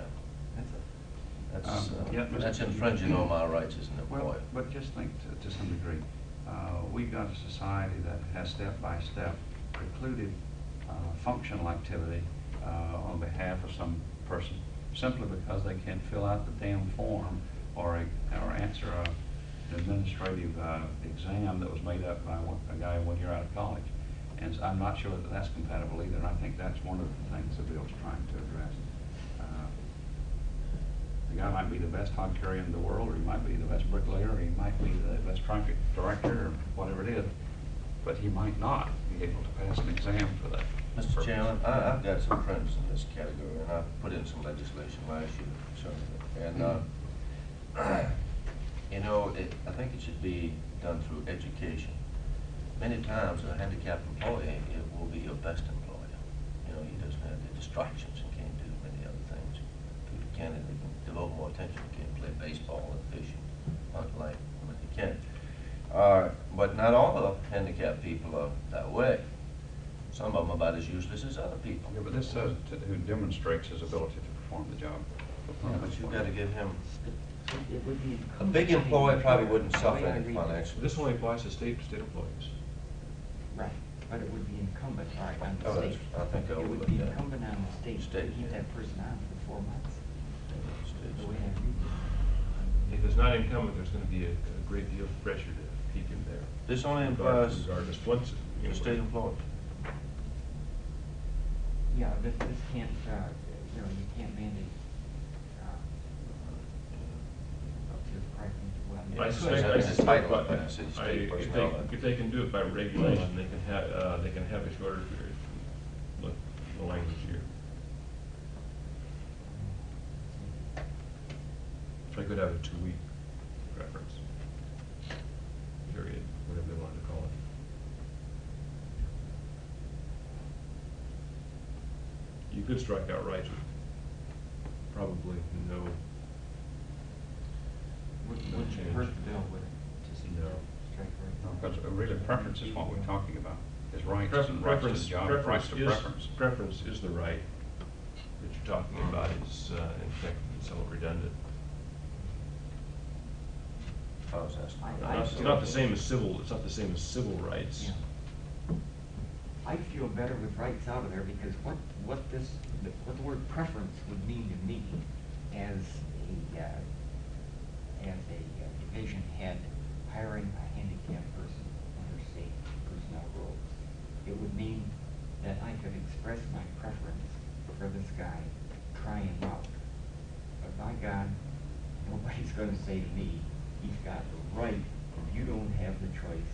That's That's infringing on my rights as an Well, employer. but just think to some degree, we've got a society that has step by step precluded functional activity on behalf of some person simply because they can't fill out the damn form or answer an administrative exam that was made up by a guy 1 year out of college. And so I'm not sure that that's compatible either, and I think that's one of the things the bill's trying to address. The guy might be the best hod carrier in the world, or he might be the best bricklayer, or he might be the best traffic director, or whatever it is, but he might not be able to pass an exam for that. Mr. purpose. Chairman, I've got some friends in this category, and I put in some legislation last year concerning it. And, you know, I think it should be done through education. Many times, a handicapped employee, it will be your best employer. You know, he doesn't have the distractions and can't do many other things. People can, and they can devote more attention, he can play baseball and fish and hunt like, but he can. But not all of handicapped people are that way. Some of them are about as useless as other people. Yeah, but this says who demonstrates his ability to perform the job. Yeah, but you've got to give him, It would be a incumbent big on the employee probably employer, wouldn't the suffer way I any read this. financial. This only applies to state employees. Right, but it would be incumbent, all right, on the Oh, that's- state. I think I It would overlooked be that. incumbent on the state to State, keep yeah. that person on for 4 months, States. the way I read If it's not incumbent, there's gonna be a great deal of pressure to keep him there. This only applies Regardless, once, you to know, state employees. it. Yeah, this can't, you know, you can't mandate, up to the preference, well. I it suspect, could. I It's suspect, title, but I see state if personnel. if they can do it by regulation, they can have a shorter period. Look, the language here. I could have a 2-week preference period, whatever they wanted to call it. You could strike out rights with probably no. Wouldn't change. hurt the bill, would it, to see No. strike right? Because really preference is what we're talking about, is rights and rights to Preference, the job, rights to preference. preference is the right that you're talking about. It's, in fact, somewhat redundant. I was asking. It's not the same as civil, it's not the same as civil rights. Yeah. I feel better with rights out of there because what the word preference would mean to me as a division head hiring a handicapped person under state personnel rules. It would mean that I could express my preference for this guy, try him out. But by God, nobody's gonna say to me, he's got the right, and you don't have the choice.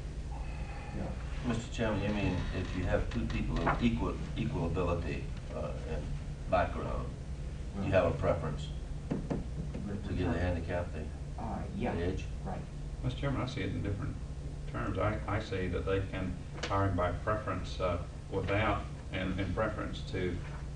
No. Mr. Chairman, you mean if you have two people of equal ability and background, you have a preference to give the handicapped the Yeah, edge? right. Mr. Chairman, I see it in different terms. I say that they can hire him by preference without, and in preference to,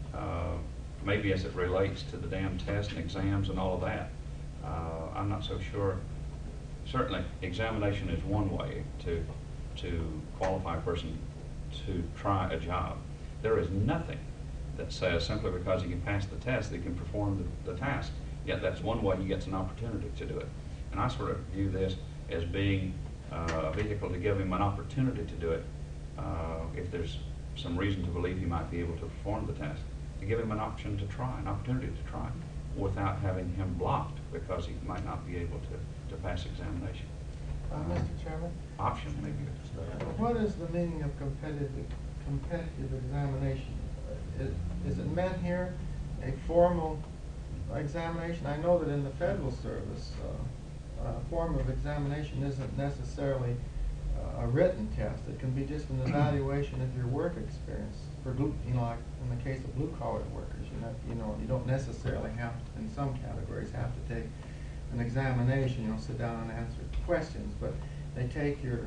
maybe as it relates to the damn tests and exams and all of that. I'm not so sure. Certainly, examination is one way to qualify a person to try a job. There is nothing that says simply because he can pass the test, that he can perform the task. Yet that's one way he gets an opportunity to do it. And I sort of view this as being a vehicle to give him an opportunity to do it if there's some reason to believe he might be able to perform the test, to give him an option to try, an opportunity to try, without having him blocked because he might not be able to pass examination. Mr. Chairman, Option, maybe. what is the meaning of competitive examination? Is it meant here a formal examination? I know that in the federal service, a form of examination isn't necessarily a written test. It can be just an evaluation of your work experience. For blue, you know, like in the case of blue-collar workers, you don't necessarily have, in some categories, have to take an examination. You don't sit down and answer questions, but they take your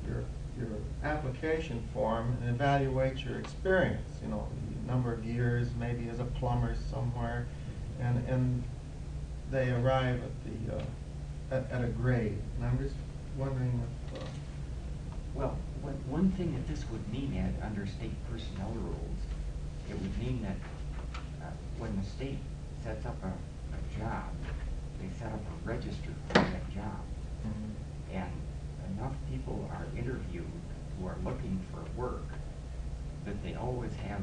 application form and evaluate your experience. You know, number of years, maybe as a plumber somewhere, and they arrive at at a grade. And I'm just wondering if. Well, one thing that this would mean under state personnel rules, it would mean that when the state sets up a job, they set up a register for that job. And enough people are interviewed who are looking for work that they always have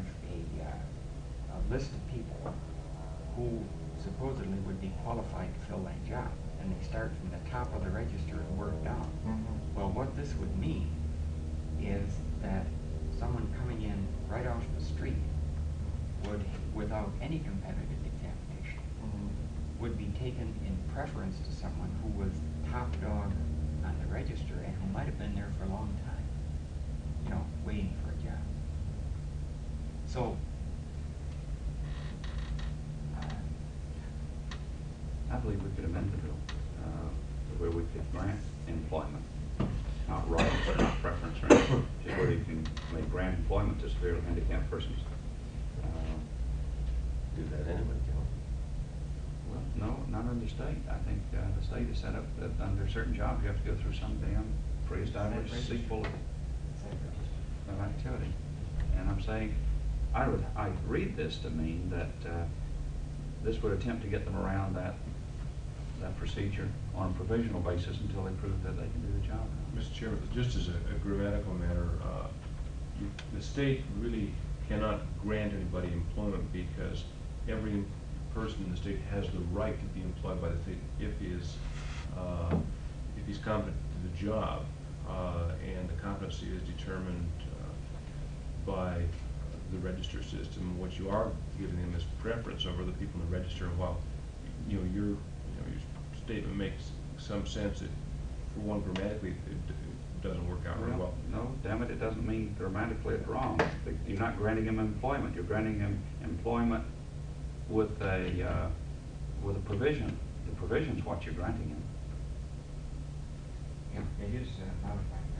a list of people who supposedly would be qualified to fill that job. And they start from the top of the register and work down. Well, what this would mean is that someone coming in right off the street would, without any competitive examination, would be taken in preference to someone who was top dog on the register and who might have been there for a long time, you know, waiting for a job. So, I believe we could amend the bill, where we could grant employment, not right, but not preference or anything, just where you can make grant employment to severely handicapped persons. Do that anyway, Joe. Well, no, not under the state. I think the state is set up that under certain jobs, you have to go through some damn pre-established sequel of activity. And I'm saying, I read this to mean that this would attempt to get them around that procedure on a provisional basis until they prove that they can do the job. Mr. Chairman, just as a grammatical matter, the state really cannot grant anybody employment because every person in the state has the right to be employed by the state if he's competent to the job, and the competency is determined by the register system. What you are giving them is preference over the people in the register. While your statement makes some sense, that for one, grammatically it doesn't work out very well. No, damn it, it doesn't mean grammatically it's wrong. You're not granting him employment. You're granting him employment with a provision. The provision's what you're granting him. yeah, it is modifying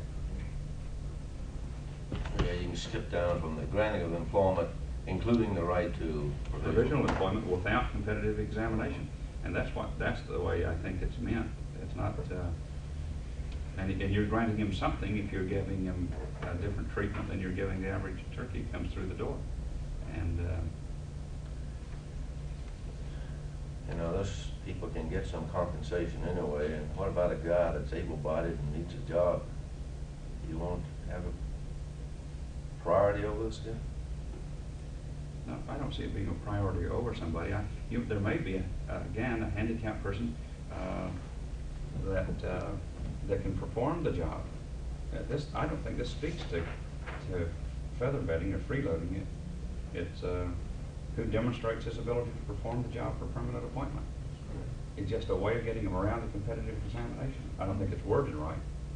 that provision. Yeah, you can skip down from the granting of employment, including the right to Provisional employment without competitive examination. And that's the way I think it's meant. It's not, and you're granting him something if you're giving him a different treatment than you're giving the average turkey who comes through the door. And, You know, those people can get some compensation anyway, and what about a guy that's able-bodied and needs a job? You won't have a priority over this guy? no, I don't see it being a priority over somebody. There may be, again, a handicapped person that can perform the job. I don't think this speaks to feather bedding or freeloading. It's who demonstrates his ability to perform the job for permanent appointment. It's just a way of getting him around the competitive examination. I don't think it's worded right.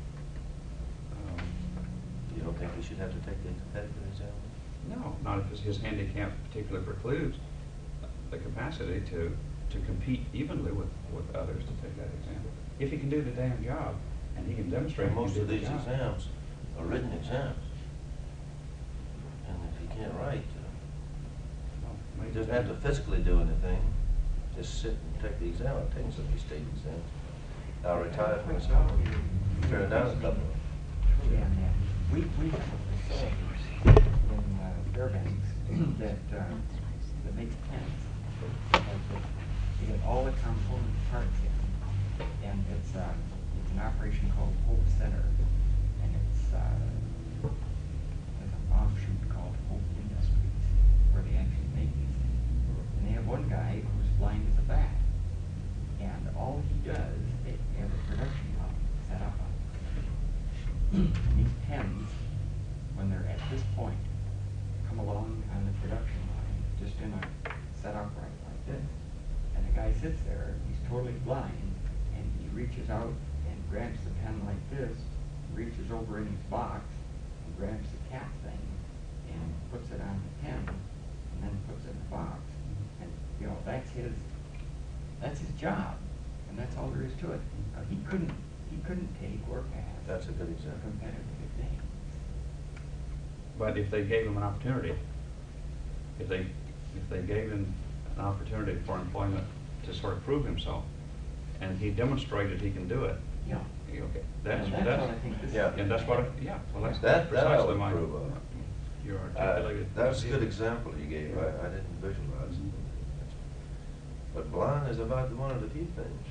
You don't think he should have to take the competitive exam? No, not if his handicap particularly precludes the capacity to compete evenly with others to take that exam. If he can do the damn job and he can demonstrate he can Most do of the these job. exams are written exams. And if he can't write, he doesn't have to physically do anything, just sit and take the exam. I've taken some of these state exams. I retired myself, turned down a couple. Yeah, man. We have a facility in Fairbanks that makes pens. You get all the component parts in, and it's an operation called Hope Center, and it's a offshoot called Hope Industries, where they actually make these things. And they have one guy who's blind as a bat, and all he does, they have a production line set up on these pens, when they're at this point, come along on the production line, just in a set upright like this. And the guy sits there, he's totally blind, and he reaches out and grabs the pen like this, reaches over in his box, and grabs the cap thing, and puts it on the pen, and then puts it in the box. And, you know, that's his job, and that's all there is to it. He couldn't take or pass. That's a good example. Competitive exam. But if they gave him an opportunity, if they gave him an opportunity for employment to sort of prove himself, and he demonstrated he can do it, Yeah. okay, And that's what I think this is. Yeah. and that's what, well, that's That I precisely would my, approve of. your articulated. That's a good example you gave. I didn't visualize it. But blind is about one of the few things.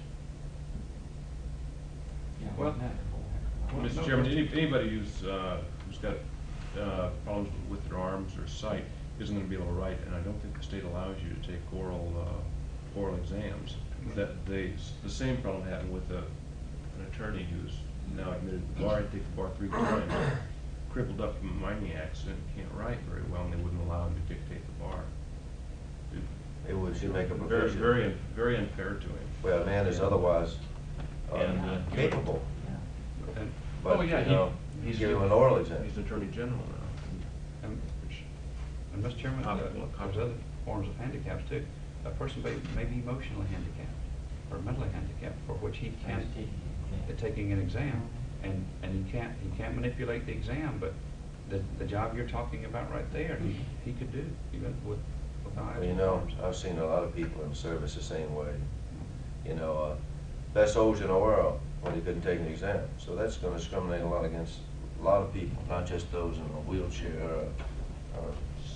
Yeah, Well- not a whole heck of a lot. Mr. Chairman, anybody who's got problems with their arms or sight isn't going to be able to write, and I don't think the state allows you to take oral exams. The same problem happened with an attorney who's now admitted to the bar. He took the bar 3 times, crippled up from a mining accident, can't write very well, and they wouldn't allow him to dictate the bar. It was should make a Very, provision. very, very unfair to him. Where a man is otherwise And, capable, And, but, oh, yeah, you know, he's give him an oral He's exam. Attorney General now. and Mr. Chairman, there's other forms of handicaps too. A person may be emotionally handicapped or mentally handicapped for which he can't, taking an exam, and he can't manipulate the exam, but the job you're talking about right there, he could do, even with eyes. Well, you know, I've seen a lot of people in service the same way. You know, best soldier in the world, when he couldn't take an exam. So that's going to discriminate a lot against a lot of people, not just those in a wheelchair or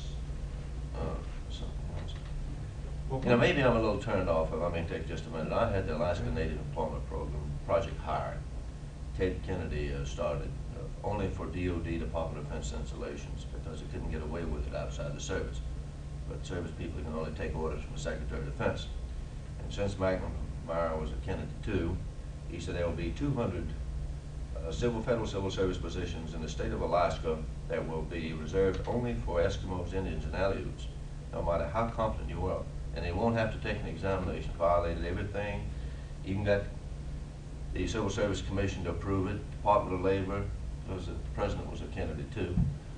something else. You know, maybe I'm a little turned off, if I may take just a minute. I had the Alaska Native Employment Program, Project Hire. Ted Kennedy started only for DOD, Department of Defense installations, because he couldn't get away with it outside the service. But service people can only take orders from the Secretary of Defense. And since McNamara was a Kennedy too, he said there will be 200 federal civil service positions in the state of Alaska that will be reserved only for Eskimos, Indians, and Aleuts, no matter how competent you are. And they won't have to take an examination, violated everything, even got the Civil Service Commission to approve it, Department of Labor, because the president was a Kennedy too.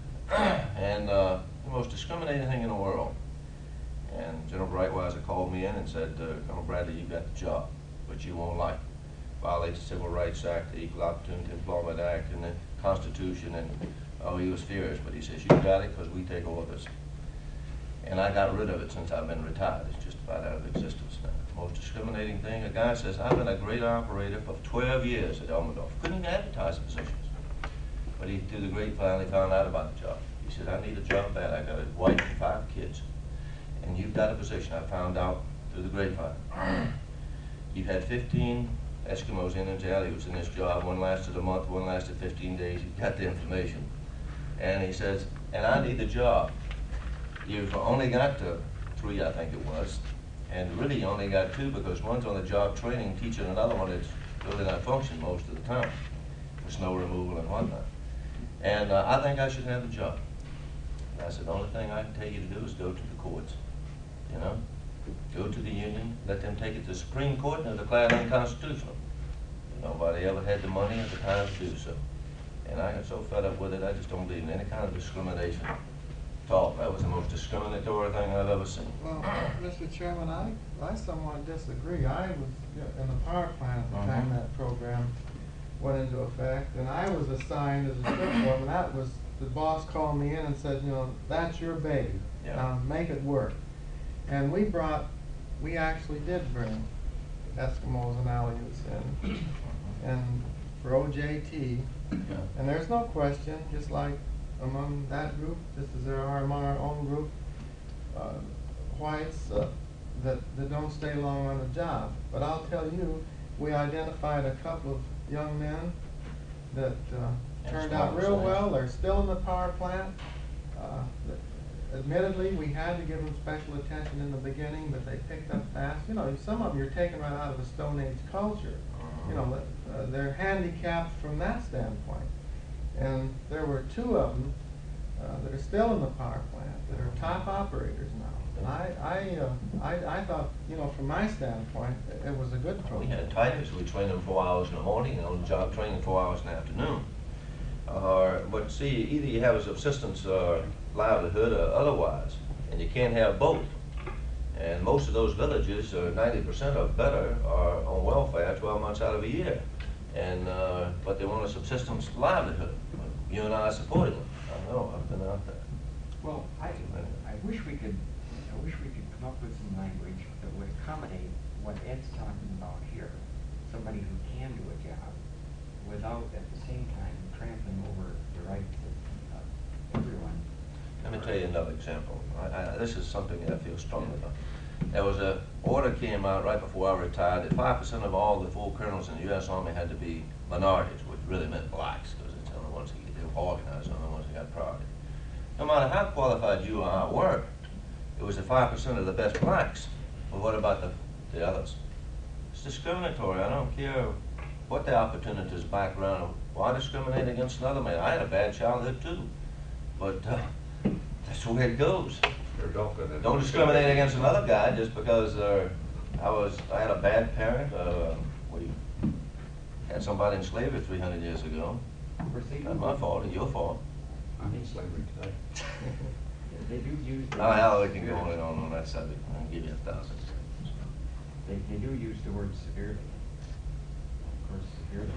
And the most discriminating thing in the world. And General Breitweiser called me in and said, Colonel Bradley, you got the job, but you won't like it. Violates the Civil Rights Act, the Equal Opportunity Employment Act, and the Constitution, and oh, he was furious, but he says, you got it because we take orders. And I got rid of it since I've been retired. It's just about out of existence now. Most discriminating thing, a guy says, I've been a great operator for 12 years at Elmendorf. Couldn't even advertise the positions. But he, through the grapevine, he found out about the job. He said, I need a job bad. I got a wife and 5 kids. And you've got a position. I found out through the grapevine. You've had 15 Eskimos, Indians, Aleuts in this job. One lasted a month, one lasted 15 days. You've got the information. And he says, and I need the job. You've only got 3, I think it was. And really you only got 2 because one's on the job training, teaching another one that's really not functioning most of the time for snow removal and whatnot. And I think I should have the job. And I said, the only thing I can tell you to do is go to the courts. You know, go to the union, let them take it to the Supreme Court, and they'll declare it unconstitutional. Nobody ever had the money at the time to do so. And I got so fed up with it, I just don't believe in any kind of discrimination at all. That was the most discriminatory thing I've ever seen. Well, Mr. Chairman, I somewhat disagree. I was in the power plant at the time that program went into effect, and I was assigned as a shift foreman. That was, the boss called me in and said, you know, that's your baby. Yeah. Now make it work. And we actually did bring Eskimos and Aleuts in, and for OJT, and there's no question, just like among that group, just as there are among our own group, whites that don't stay long on the job. But I'll tell you, we identified a couple of young men that turned out real well. They're still in the power plant. Admittedly, we had to give them special attention in the beginning, but they picked up fast. You know, some of them you're taken right out of a Stone Age culture. You know, they're handicapped from that standpoint. And there were 2 of them that are still in the power plant that are top operators now. And I thought, you know, from my standpoint, it was a good program. We had typists. We trained them 4 hours in the morning and on the job training 4 hours in the afternoon. But see, either you have a subsistence livelihood or otherwise, and you can't have both. And most of those villages, 90% or better, are on welfare 12 months out of a year. And but they want a subsistence livelihood. You and I are supporting them. I know, I've been out there. Well, I wish we could come up with some language that would accommodate what Ed's talking about here. Somebody who can do a job without at the same time trampling over the rights of everyone. Let me tell you another example. This is something that I feel strongly about. There was an order came out right before I retired that 5% of all the full colonels in the U.S. Army had to be minorities, which really meant blacks, because it's the only ones that get organized, the only ones that got priority. No matter how qualified you or I were, it was the 5% of the best blacks. But what about the others? It's discriminatory. I don't care what the opportunities, background. Why discriminate against another man? I had a bad childhood too, but that's the way it goes. you're adult, then. Don't discriminate against another guy just because I had a bad parent. We had somebody in slavery 300 years ago. Of course, they do. Not my fault, it's your fault. I'm in slavery today. They do use. the Oh, hell, we word can go severely. on that subject. I'll give you 1,000. They do use the word severely. Of course, severely,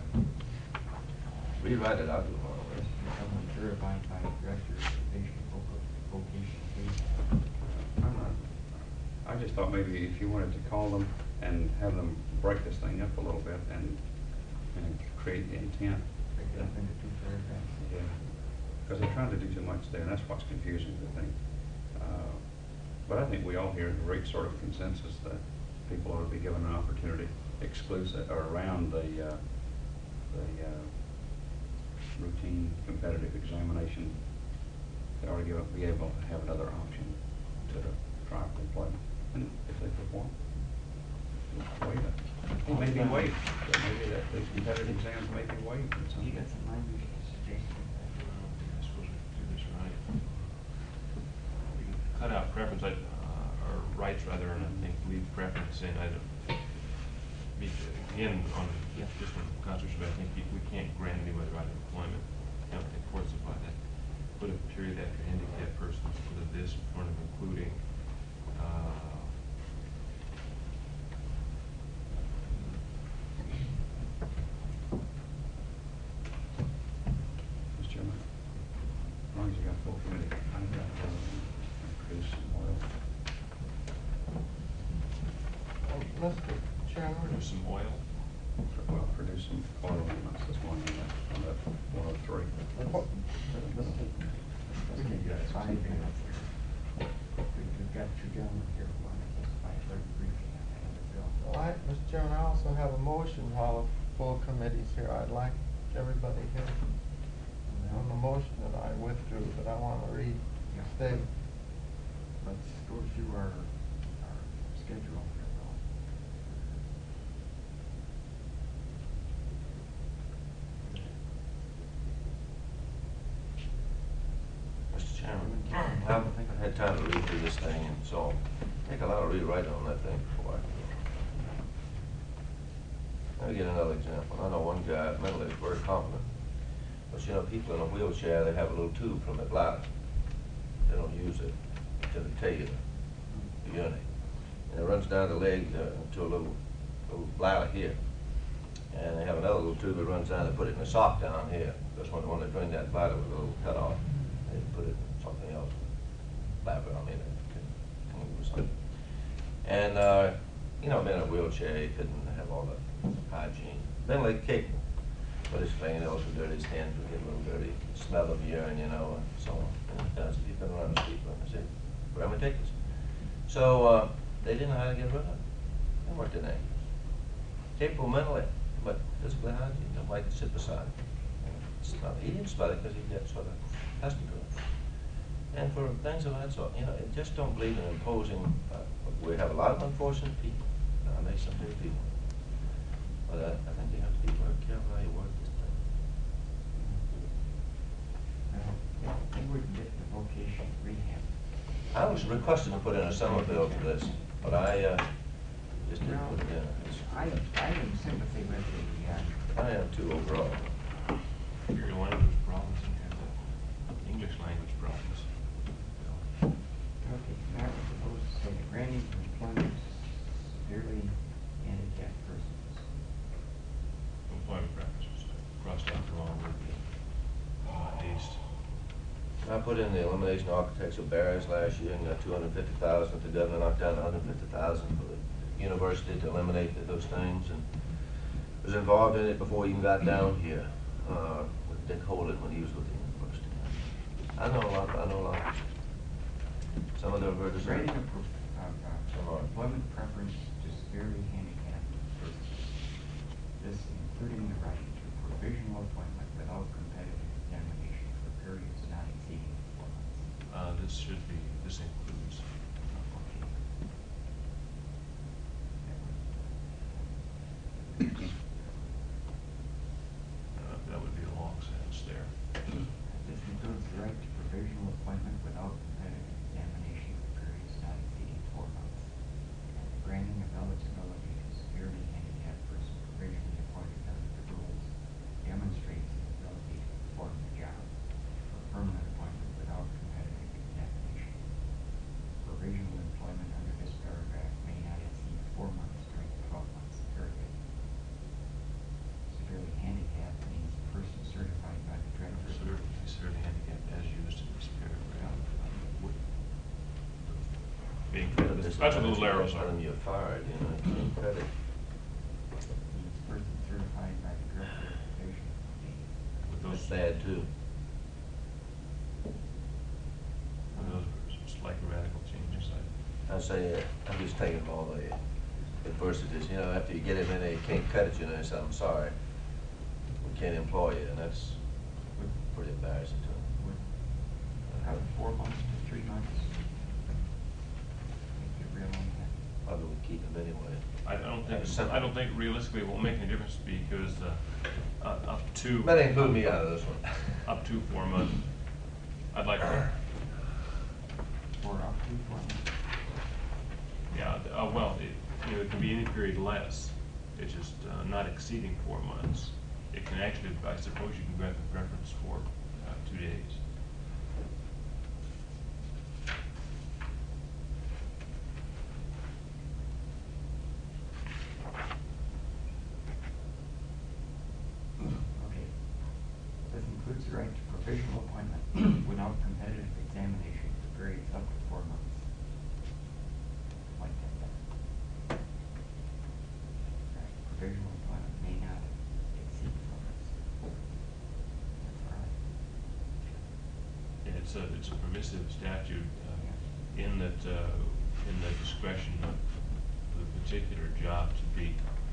Rewrite it, I'll do one of this. someone certified by a director of vocational training. I'm not, I just thought maybe if you wanted to call them and have them break this thing up a little bit and create the intent. Break it up into 2 paragraphs. Yeah, because they're trying to do too much there, and that's what's confusing, I think. But I think we all hear the great sort of consensus that people ought to be given an opportunity exclusive, or around the routine competitive examination. They ought to be able to have another option to try for employment, and if they perform, waive it. It may be waived, but maybe that the competitive exams may be waived or You something. got some language to suggest? I'm supposed to do this right. We can cut out preference, or rights rather, and I think leave preference in. Again, on just on constitution, I think we can't grant anybody the right to employment. I don't think courts apply that. Put a period after handicapped persons, put a this in front of including. Mr. Chairman, as long as you got full committee, I've got to produce some oil. Mr. Chairman, Produce some oil. Well, produce some oil on this one, on that 103. Let's take 5 minutes. We've got 2 gentlemen here who want to testify very briefly on another bill. all right, Mr. Chairman, I also have a motion while the full committee's here. I'd like everybody here on the motion that I withdrew, that I want to restate. Let's go through our schedule here, though. Mr. Chairman, I've had time to read through this thing, and so take a lot of rewriting on that thing before I go. Let me get another example. I know one guy mentally is very competent, but you know, people in a wheelchair, they have a little tube from the bladder. They don't use it to the tail, the urinate. And it runs down the leg to a little bladder here. And they have another little tube that runs down, they put it in a sock down here. Because when they drain that bladder with a little cut off, they put it in something else. Bladder, I mean, it can move something. And, you know, being in a wheelchair, he couldn't have all the hygiene. Mentally capable, but his fingernails were dirty, his hands would get a little dirty, smell of urine, you know, and so on. And it does, if you've been around the people, and I said, where am I taking this? So, they didn't know how to get rid of it. They weren't dangerous. Capable mentally, but physically hygiene, don't like to sit beside him. He didn't smell it because he got sort of accustomed to it. And for things of that sort, you know, I just don't believe in imposing. We have a lot of unfortunate people. I may some good people. But I think you have to be very careful how you work this thing. Now, they wouldn't get the vocational rehab. I was requested to put in a summer bill for this, but I just didn't put it in. I'm in sympathy with the, I am too overall. Your language problems and have the English language problems. okay, now we're supposed to say granting employment to severely handicapped persons. Employment practices, crossed out the wrong word, haste. I put in the elimination of architectural barriers last year and got 250,000. The governor knocked down 150,000 for the university to eliminate those things, and was involved in it before he even got down here with Dick Holden when he was with the university. I know a lot of this. Some of them are very Granting deserving. employment preference to severely handicapped persons. This including the right to provisional appointment without competitive examination for periods not exceeding 4 months. This includes. That would be a long sentence there. This includes the right to provisional appointment without competitive examination being But cut. this That's what is little arrows Tell are. them you're fired, you know, you can't cut it. Each person certified by the Director of Probation. With That's those, bad too. with those slight radical changes, I say, I'm just taking all the adversities, you know, after you get it in there, you can't cut it, you know, you say, I'm sorry, we can't employ you, and that's pretty embarrassing to them. Would, out of 4 months to 3 months, make it real impact. Probably would keep them anyway. I don't think realistically it will make any difference because, up to. That include me out of this one. Up to 4 months. I'd like to, Or up to 4 months. yeah, well, it can be any period less. It's just, not exceeding 4 months. It can actually, I suppose you can grant the preference for, 2 days. Okay. This includes the right to provisional appointment without competitive examination for periods up to 4 months. Like that. Right, provisional appointment may not exceed 4 months. That's all right. It's a permissive statute, in that, in the discretion of the particular job to be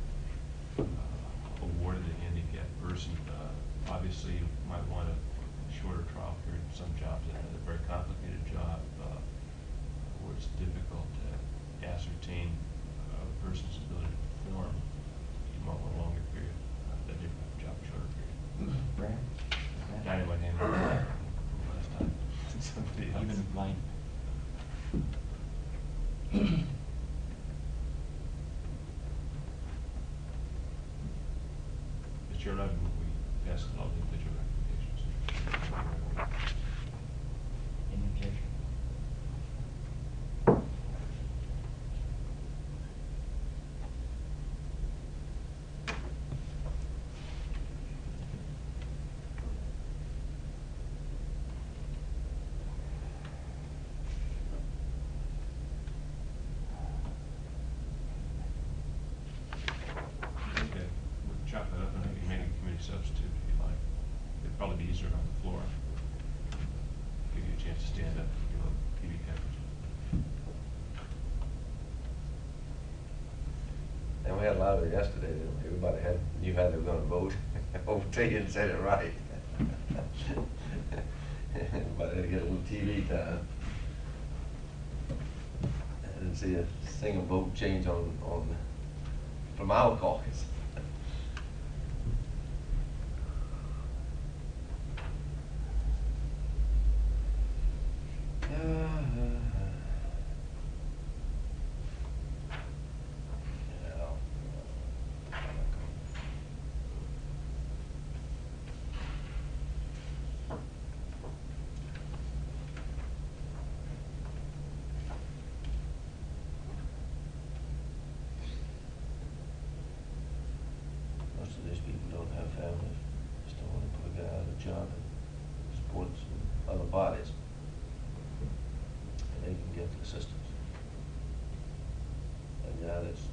awarded a handicapped person. Obviously, you might want a shorter trial period in some jobs. That are a very complicated job, where it's difficult to ascertain a person's ability to perform. You might want a longer period, a different job, a shorter period. Brad? Diane might handle that last time. Somebody else. Even blind. Mr. Chairman, I move we pass all the individual recommendations. Any objection? Okay, we'll chop that up and you make a committee substitute if you like. It'd probably be easier on the floor. Give you a chance to stand up and give a TV coverage. And we had a lot of it yesterday, didn't we? Everybody knew how they were gonna vote, overtake it and said it right. Everybody had to get a little TV time. I didn't see a single vote change from our caucus. Most of these people don't have families, just don't want to put a guy out of a job and support some other bodies. And they can get the assistance. A guy that's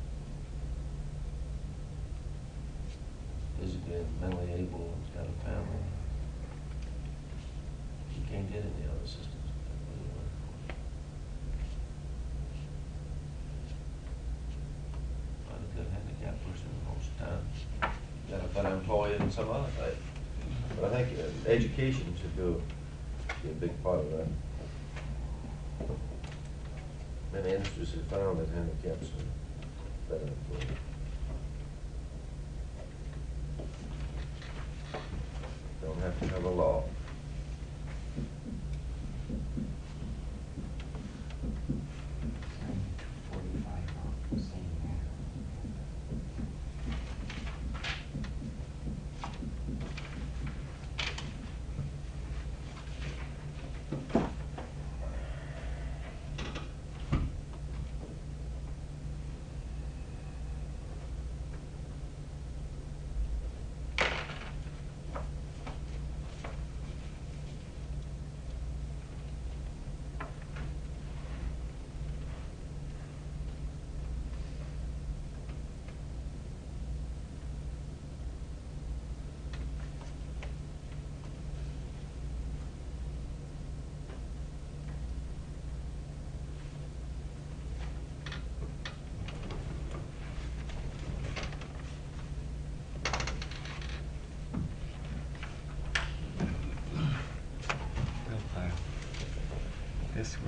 physically and mentally able, has got a family, he can't get any other assistance. Find a good handicapped person most of the time. Got a better employee than some other type. But I think education should be a big part of that. Many industries have found that handicaps are better employed. Don't have to have a law. Sign 245 off, same matter.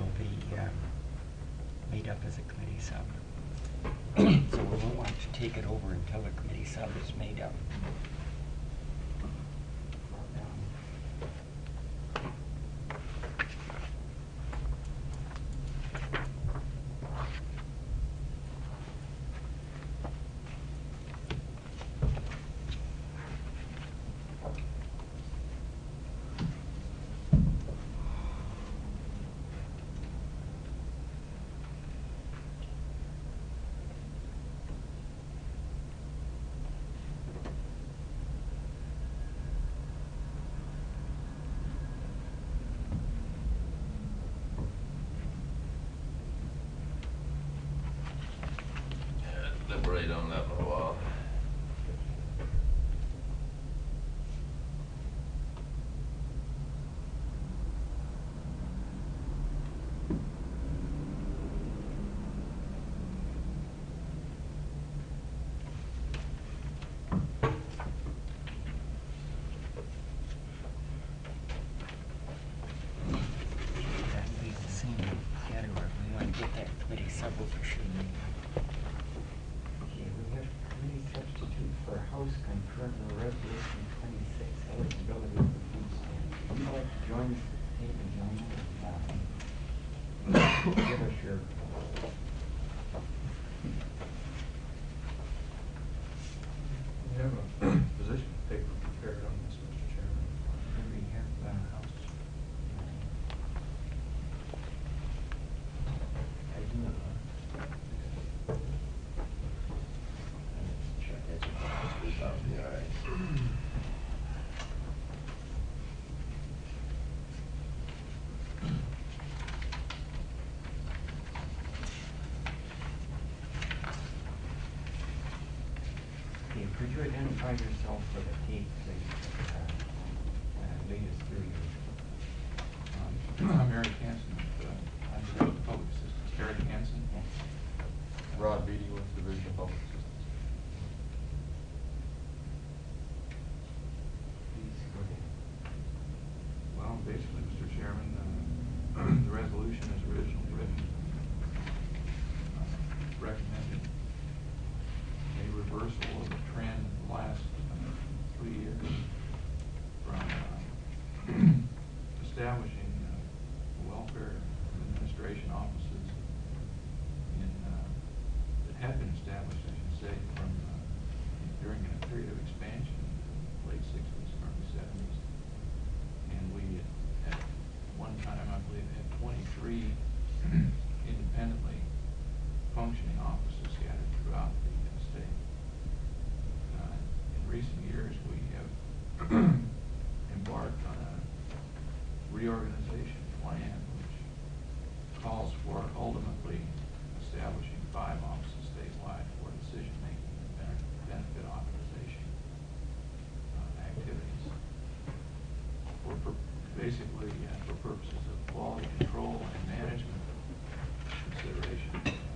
it'll be made up as a committee sub. So we won't want to take it over until the committee sub is made up. Deliberate on that for a while. That'll be the same category. We want to get that committee sub over sure. Okay, we have committee substitute for House concurrent with resolution 26, eligibility for food stamps. Would you like to join us at the table, gentlemen? Give us your. We have a position paper prepared on this, Mr. Chairman. Do we have the House? I do. Check it. That'll be all right. Okay, could you identify yourself for the tape, please? Lead us through your. I'm Eric Hansen, I'm the Public Assistance. Eric Hansen. Rod Beatty with Division of Public Assistance. Please go ahead. Well, basically, Mr. Chairman, the resolution is originally written, recommended a reversal of the trend in the last 3 years from establishing welfare administration offices in, that had been established, I should say, from during a period of expansion in the late 60s, early 70s. And we, at one time, I believe, had 23 independently functioning offices scattered throughout the state. In recent years, we have embarked on a reorganization plan which calls for ultimately establishing 5 offices statewide for decision-making and benefit authorization activities. Basically, for purposes of quality control and management consideration,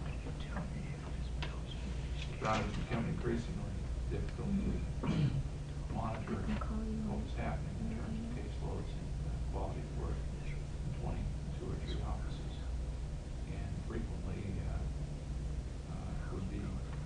it has become increasingly difficult to monitor what was happening in terms of caseloads and quality of work in 22 or 3 offices, and frequently would be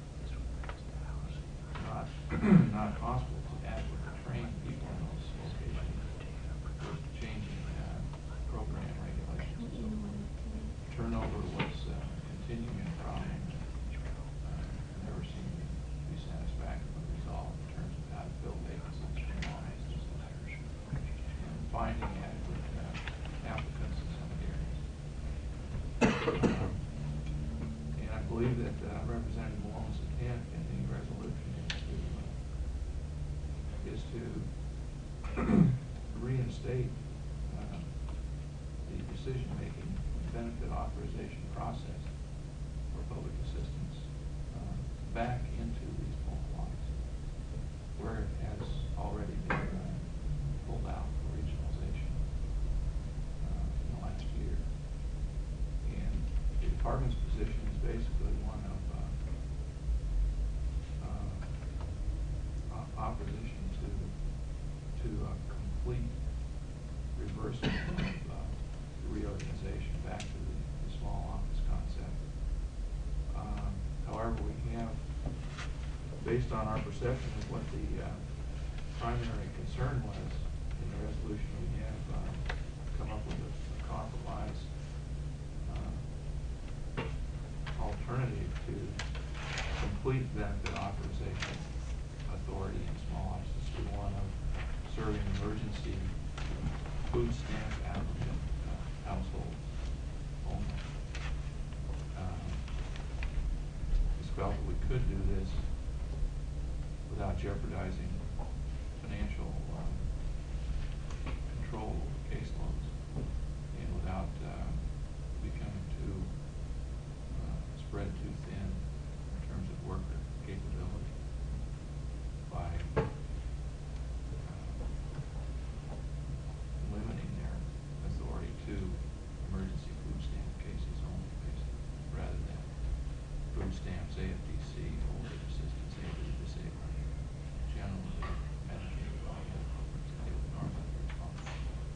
not possible to adequately train people in those locations with changing program regulations. So turnover was continuing a problem. Never seemed to be satisfactorily resolved in terms of how to fill vacancies from offices and finding adequate applicants in some areas. And I believe that Representative Malone's intent in the resolution is to reinstate the decision-making benefit authorization process for public assistance back into these local offices, where it has already been pulled out for regionalization in the last year. And the department's position is basically one of opposition to a complete reversal of the reorganization back to the based on our perception of what the primary concern was in the resolution, we have come up with a compromise alternative to complete benefit authorization authority in small offices to one of serving emergency food stamp applicant households only. We felt that we could do this without jeopardizing financial control over caseloads and without becoming too spread too thin in terms of worker capability by limiting their authority to emergency food stamp cases only, basically, rather than food stamps, AFDC, older assistance, aid to the disabled, generally Medicaid, all the other programs that they would normally be responsible.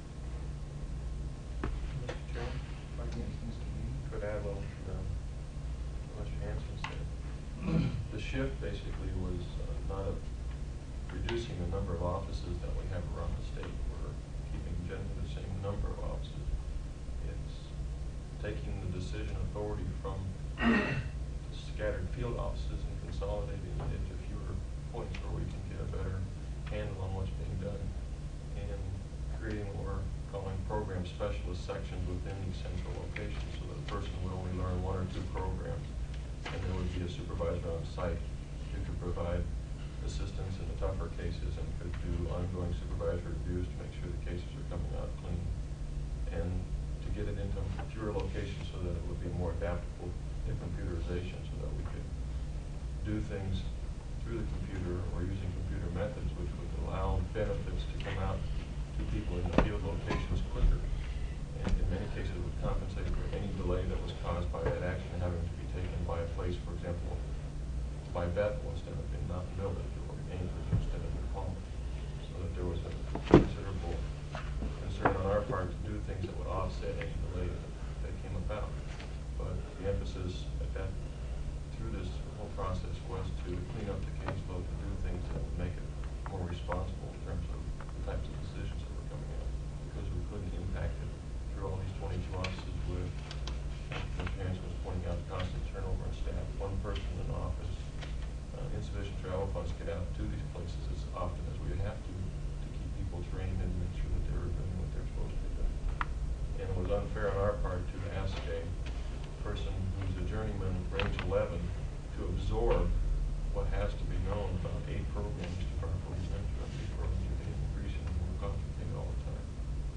Mr. Chairman, if I can, could add a little to what Mr. Hanson said. The shift basically was not reducing the number of offices that we have around the state. We're keeping generally the same number of offices. It's taking the decision authority from scattered field offices and consolidating it into fewer points where we can get a better handle on what's being done, and creating what we're calling program specialist sections within these central locations, so that a person would only learn one or two programs, and there would be a supervisor on site who could provide assistance in the tougher cases and could do ongoing supervisory reviews to make sure the cases are coming out clean, and to get it into fewer locations so that it would be more adaptable to computerization, so that we could do things through the computer or using computer methods which would allow benefits to come out to people in the field locations quicker, and in many cases would compensate for any delay that was caused by that action having to be taken by a place, for example, by Bethel instead of in Mountain Village, or Anchorage instead of in Palmer, so that there was a considerable concern on our part to do things that would offset any delay that came about. But the emphasis at that, through this whole process, was to clean up the caseload, to do things that would make it more responsible in terms of the types of decisions that were coming out, because we couldn't impact it through all these 22 offices with, Mr. Hanson was pointing out, constant turnover in staff, one person in an office, insufficient travel funds get out to these places as often as we have to keep people trained and make sure that they were doing what they're supposed to be doing. And it was unfair on our part to ask a person who's a journeyman, range 11, to absorb what has to be known about 8 programs to properly administer. These programs are getting increasingly more complicated all the time.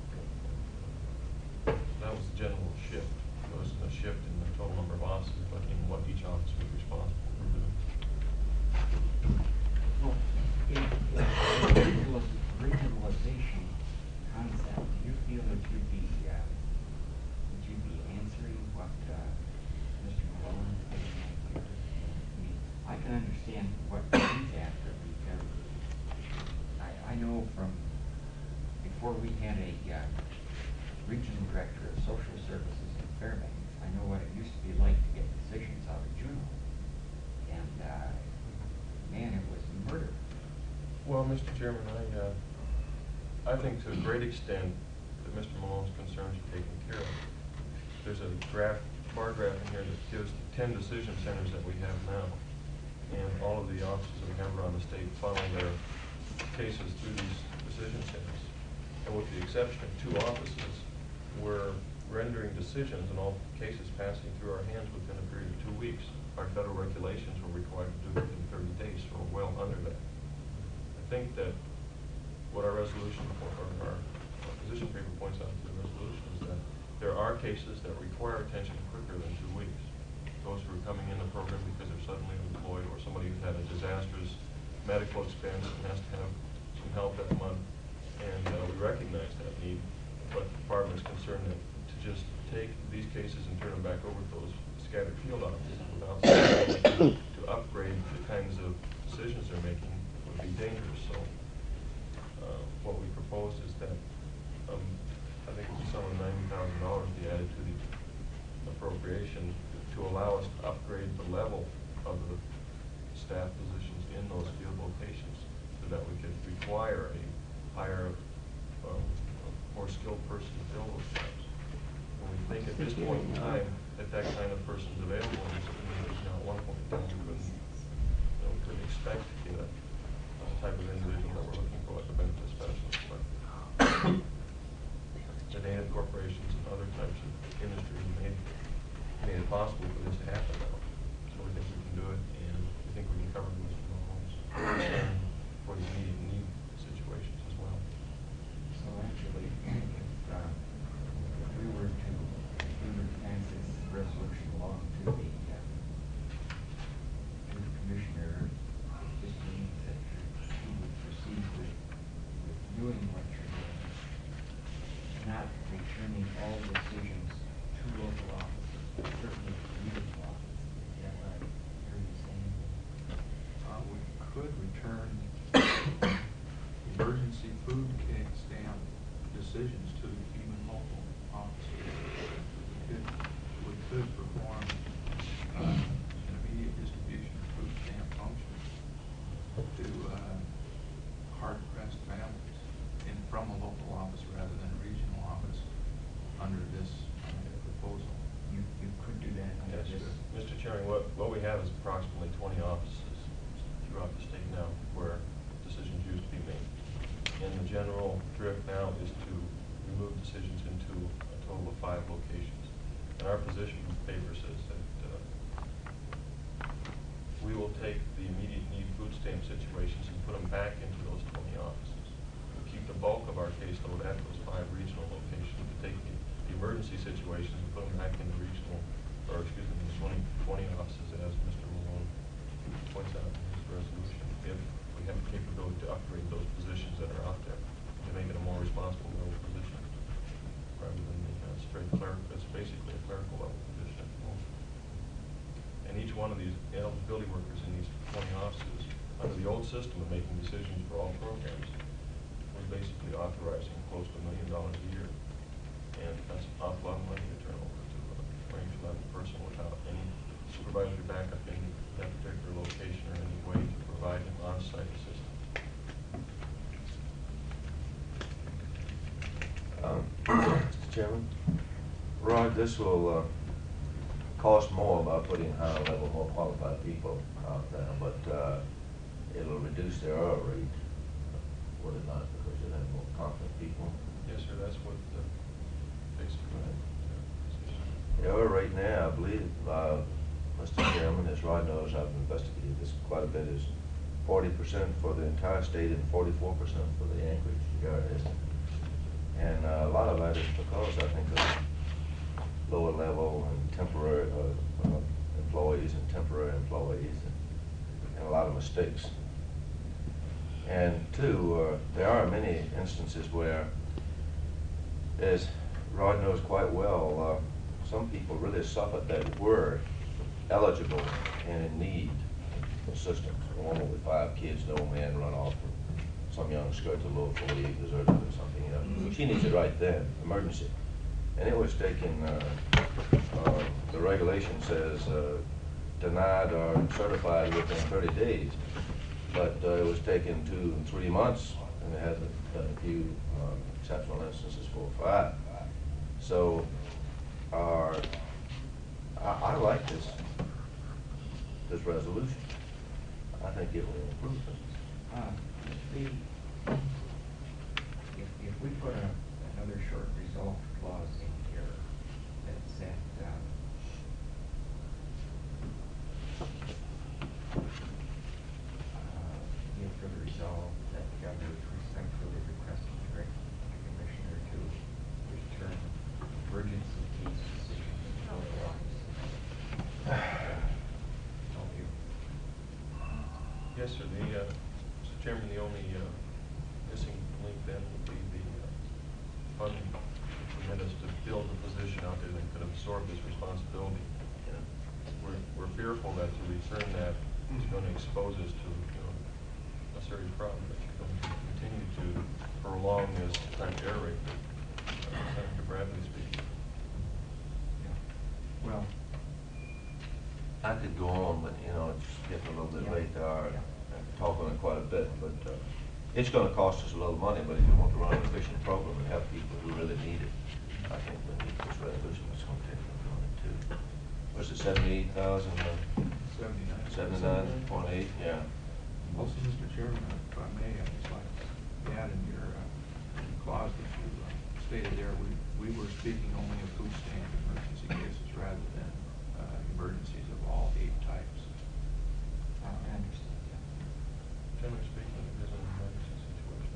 That was the general shift. It wasn't a shift in the total number of offices, but in what each office was responsible for doing. Well, in regionalization concept, do you feel that you'd be answering what Mr. Malone is saying here? I mean, I can understand what he's after, because I know from before we had a regional director of social services in Fairbanks, I know what it used to be like to get decisions out of Juneau, and man, it was murder. Well, Mr. Chairman, I think to a great extent that Mr. Malone's concerns are taken care of. There's a bar graph in here that gives 10 decision centers that we have now, and all of the offices that we have around the state funnel their cases through these decision centers. And with the exception of 2 offices, we're rendering decisions in all cases passing through our hands within a period of 2 weeks. Our federal regulations were required to do it within 30 days, so we're well under that. I think that what our resolution, or our position paper points out to the resolution, is that there are cases that require attention quicker than 2 weeks. Those who are coming in the program because they're suddenly unemployed, or somebody who's had a disastrous medical expense and has to have some help that month, and we recognize that need, but the department is concerned that to just take these cases and turn them back over to those scattered field offices without to upgrade the kinds of decisions they're making would be dangerous. So what we propose is that I think it's a sum of $90,000 be added to the appropriation to allow us to upgrade the level of the staff positions in those field locations so that we could require a higher, more skilled person to fill those jobs. And we think at this point in time that that kind of person's available, and certainly at one point in time we couldn't expect to get a type of individual that we're looking for, like a benefit specialist. But the native corporations and other types of industries made it possible for this to happen now. So we think we can do it, and we think we can cover Mr. Mahomes for the immediate need situations as well. So actually, if we were to pass this resolution along to the commissioner, it just means that he would proceed with doing what you're doing, not returning all decisions to local offices, but certainly to regional offices. Is that what I heard you saying? We could return emergency food stamp decisions to even local offices. We could perform an immediate distribution of food stamp functions to hard-pressed families from a local office rather than a regional office under this proposal. You could do that under Yes, this. Mr. Chairman, what we have is approximately 20 offices throughout the state now where decisions used to be made. And the general drift now is to remove decisions into a total of 5 locations. And our position from the paper says that we will take the immediate need food stamp situations and put them back into those 20 offices. We'll keep the bulk of our caseload at those 5 regional locations, to take the emergency situations and put them back in the regional, or excuse me, the 20 offices, as Mr. Malone points out in his resolution, if we have the capability to upgrade those positions that are out there to make it a more responsible level position, rather than the straight clerical. It's basically a clerical level position at the moment. And each one of these eligibility workers in these 20 offices, under the old system of making decisions for all programs, was basically authorizing close to $1 million a year. And that's an awful lot of money to turn over to a range 11 person without any supervisory backup in that particular location or any way to provide an on-site assistance. Mr. Chairman, Rod, this will cost more by putting higher level, more qualified people out there, but it'll reduce their error rate, would it not? Because you'll have more confident people. Yes, sir, that's what the basically. The error rate now, I believe, Mr. Chairman, as Rod knows, I've investigated this quite a bit, is 40% for the entire state and 44% for the Anchorage areas. And a lot of that is because I think of lower level and temporary employees and temporary employees and a lot of mistakes. And two, there are many instances where, as Rod knows quite well, some people really suffered that were eligible and in need of assistance. A woman with 5 kids, no man run off, or some young skirt to low 48 deserted or something, you know. She needs it right then, emergency. And it was taken, the regulation says denied or certified within 30 days. But it was taken 2 and 3 months, and it had a few exceptional instances, 4 or 5. So I like this resolution. I think it will improve things. If we put another short resolve clause in here that said, be it further resolved that the governor respectfully requests the commissioner to return emergency case decisions to local offices. Help you. Yes, sir. Mr. Chairman, the only missing link then would be the funding to permit us to build a position out there that could absorb this responsibility. We're fearful that to return that is going to expose us to a serious problem that's going to continue to prolong this type of error rate that Senator Bradley speaks. Well, I could go on, but, you know, it's getting a little bit Yeah. late to our, talk on it quite a bit, but, it's gonna cost us a little money, but if you want to run an efficient program and help people who really need it, I think we need this resolution, it's gonna take on it too. Was it 78,000, 79.8, yeah. Also, Mr. Chairman, if I may, I'd just like to add in your clause that you stated there, we were speaking only of food stamp emergency cases rather than emergencies of all 8 types. I understand, yeah. Generally speaking, it is an emergency situation.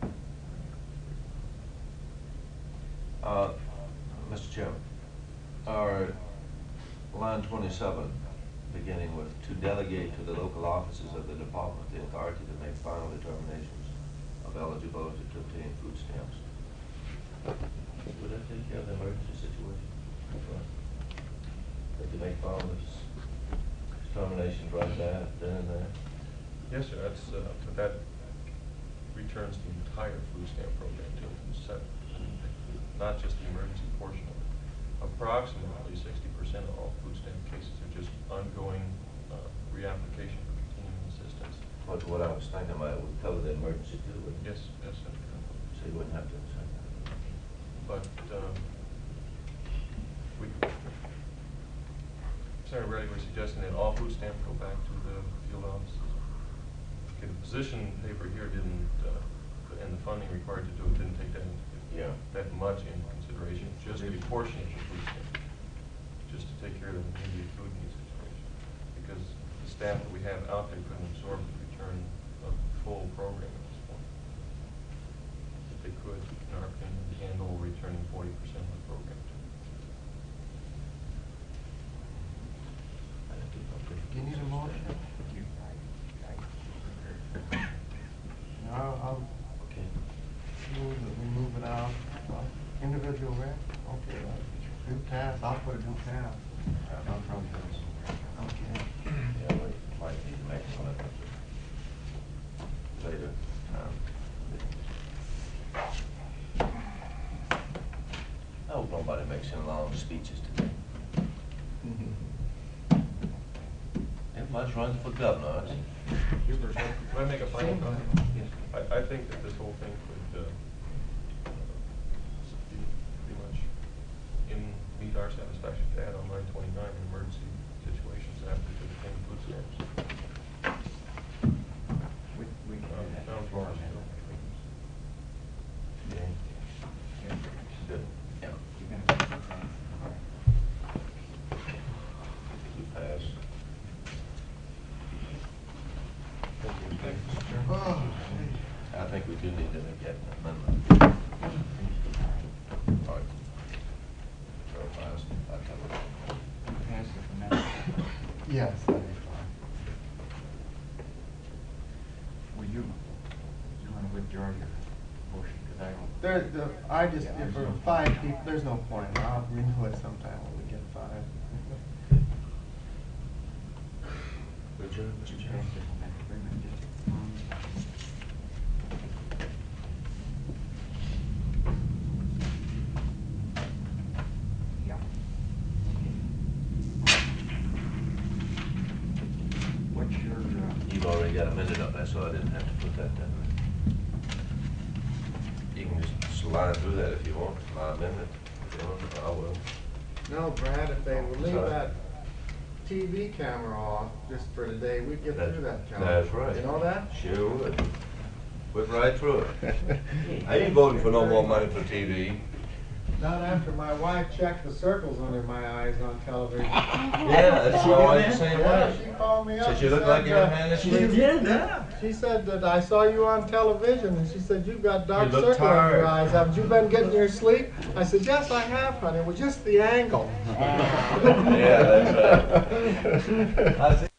Mr. Chairman, our line 27, beginning with, to delegate to the local offices of the department the authority to make final determinations of eligibility to obtain food stamps. Would that take care of the emergency situation? They can make final determinations right there, then and there? Yes, sir, that's, but that returns the entire food stamp program to set, not just the emergency portion of it. Approximately 60% of all food stamp cases are just ongoing reapplication for continuing assistance. But what I was thinking about, would cover the emergency too, wouldn't it? Yes, yes, sir. So you wouldn't have to say that. But Senator Reddy was suggesting that all food stamps go back to the field offices. Okay, the position paper here didn't, and the funding required to do it didn't take that that much into consideration, just a portion of the food stamp, just to take care of the immediate food needs situation. Because the staff that we have out there couldn't absorb the return of the full program at this point. If they could, in our opinion, handle returning 40% of the program. You need a motion? I'll Okay. move that we move it out. Individual rec? Okay, do task, I'll put a do task. Okay. Yeah, we might need to make some of that later. I hope nobody makes any long speeches today. Everybody's running for governor, aren't they? Can I make a final comment? Yes. I think that this whole thing could be pretty much meet our satisfaction to add on line 29 in emergency situations after the obtain food stamps. We can do that Down before for us, amendment. Yeah. Good. Yeah. You're gonna do that. We pass. Oh, I think we do need to make that amendment. All right. Go fast. I'll tell you. Pass the amendment. yes, that'd be fine. Will you want to withdraw your motion, because I don't. I just, if there are 5 people, there's no point. I'll renew it sometime when we get 5. Richard, Mr. Chairman. Pass the amendment agreement, just, yeah. Okay. What's your, You've already got amended up there, so I didn't have to put that down. You can just slide through that if you want, my amendment. If you want, I will. No, Brad, if they would leave Sorry. that TV camera off just for today, we'd get through that camera. That's right. You know that? Sure would. Went right through it. I ain't voting for no more money for TV. Not after my wife checked the circles under my eyes on television. Yeah, that's my wife the same Yeah, way. she called me up. Said you and look like said, you're having a sleep. Yeah. She said that I saw you on television, and she said, you've got dark You look circles under your tired. eyes. Haven't you been getting your sleep? I said, yes, I have, honey. It was just the angle. Yeah, that's right. I see.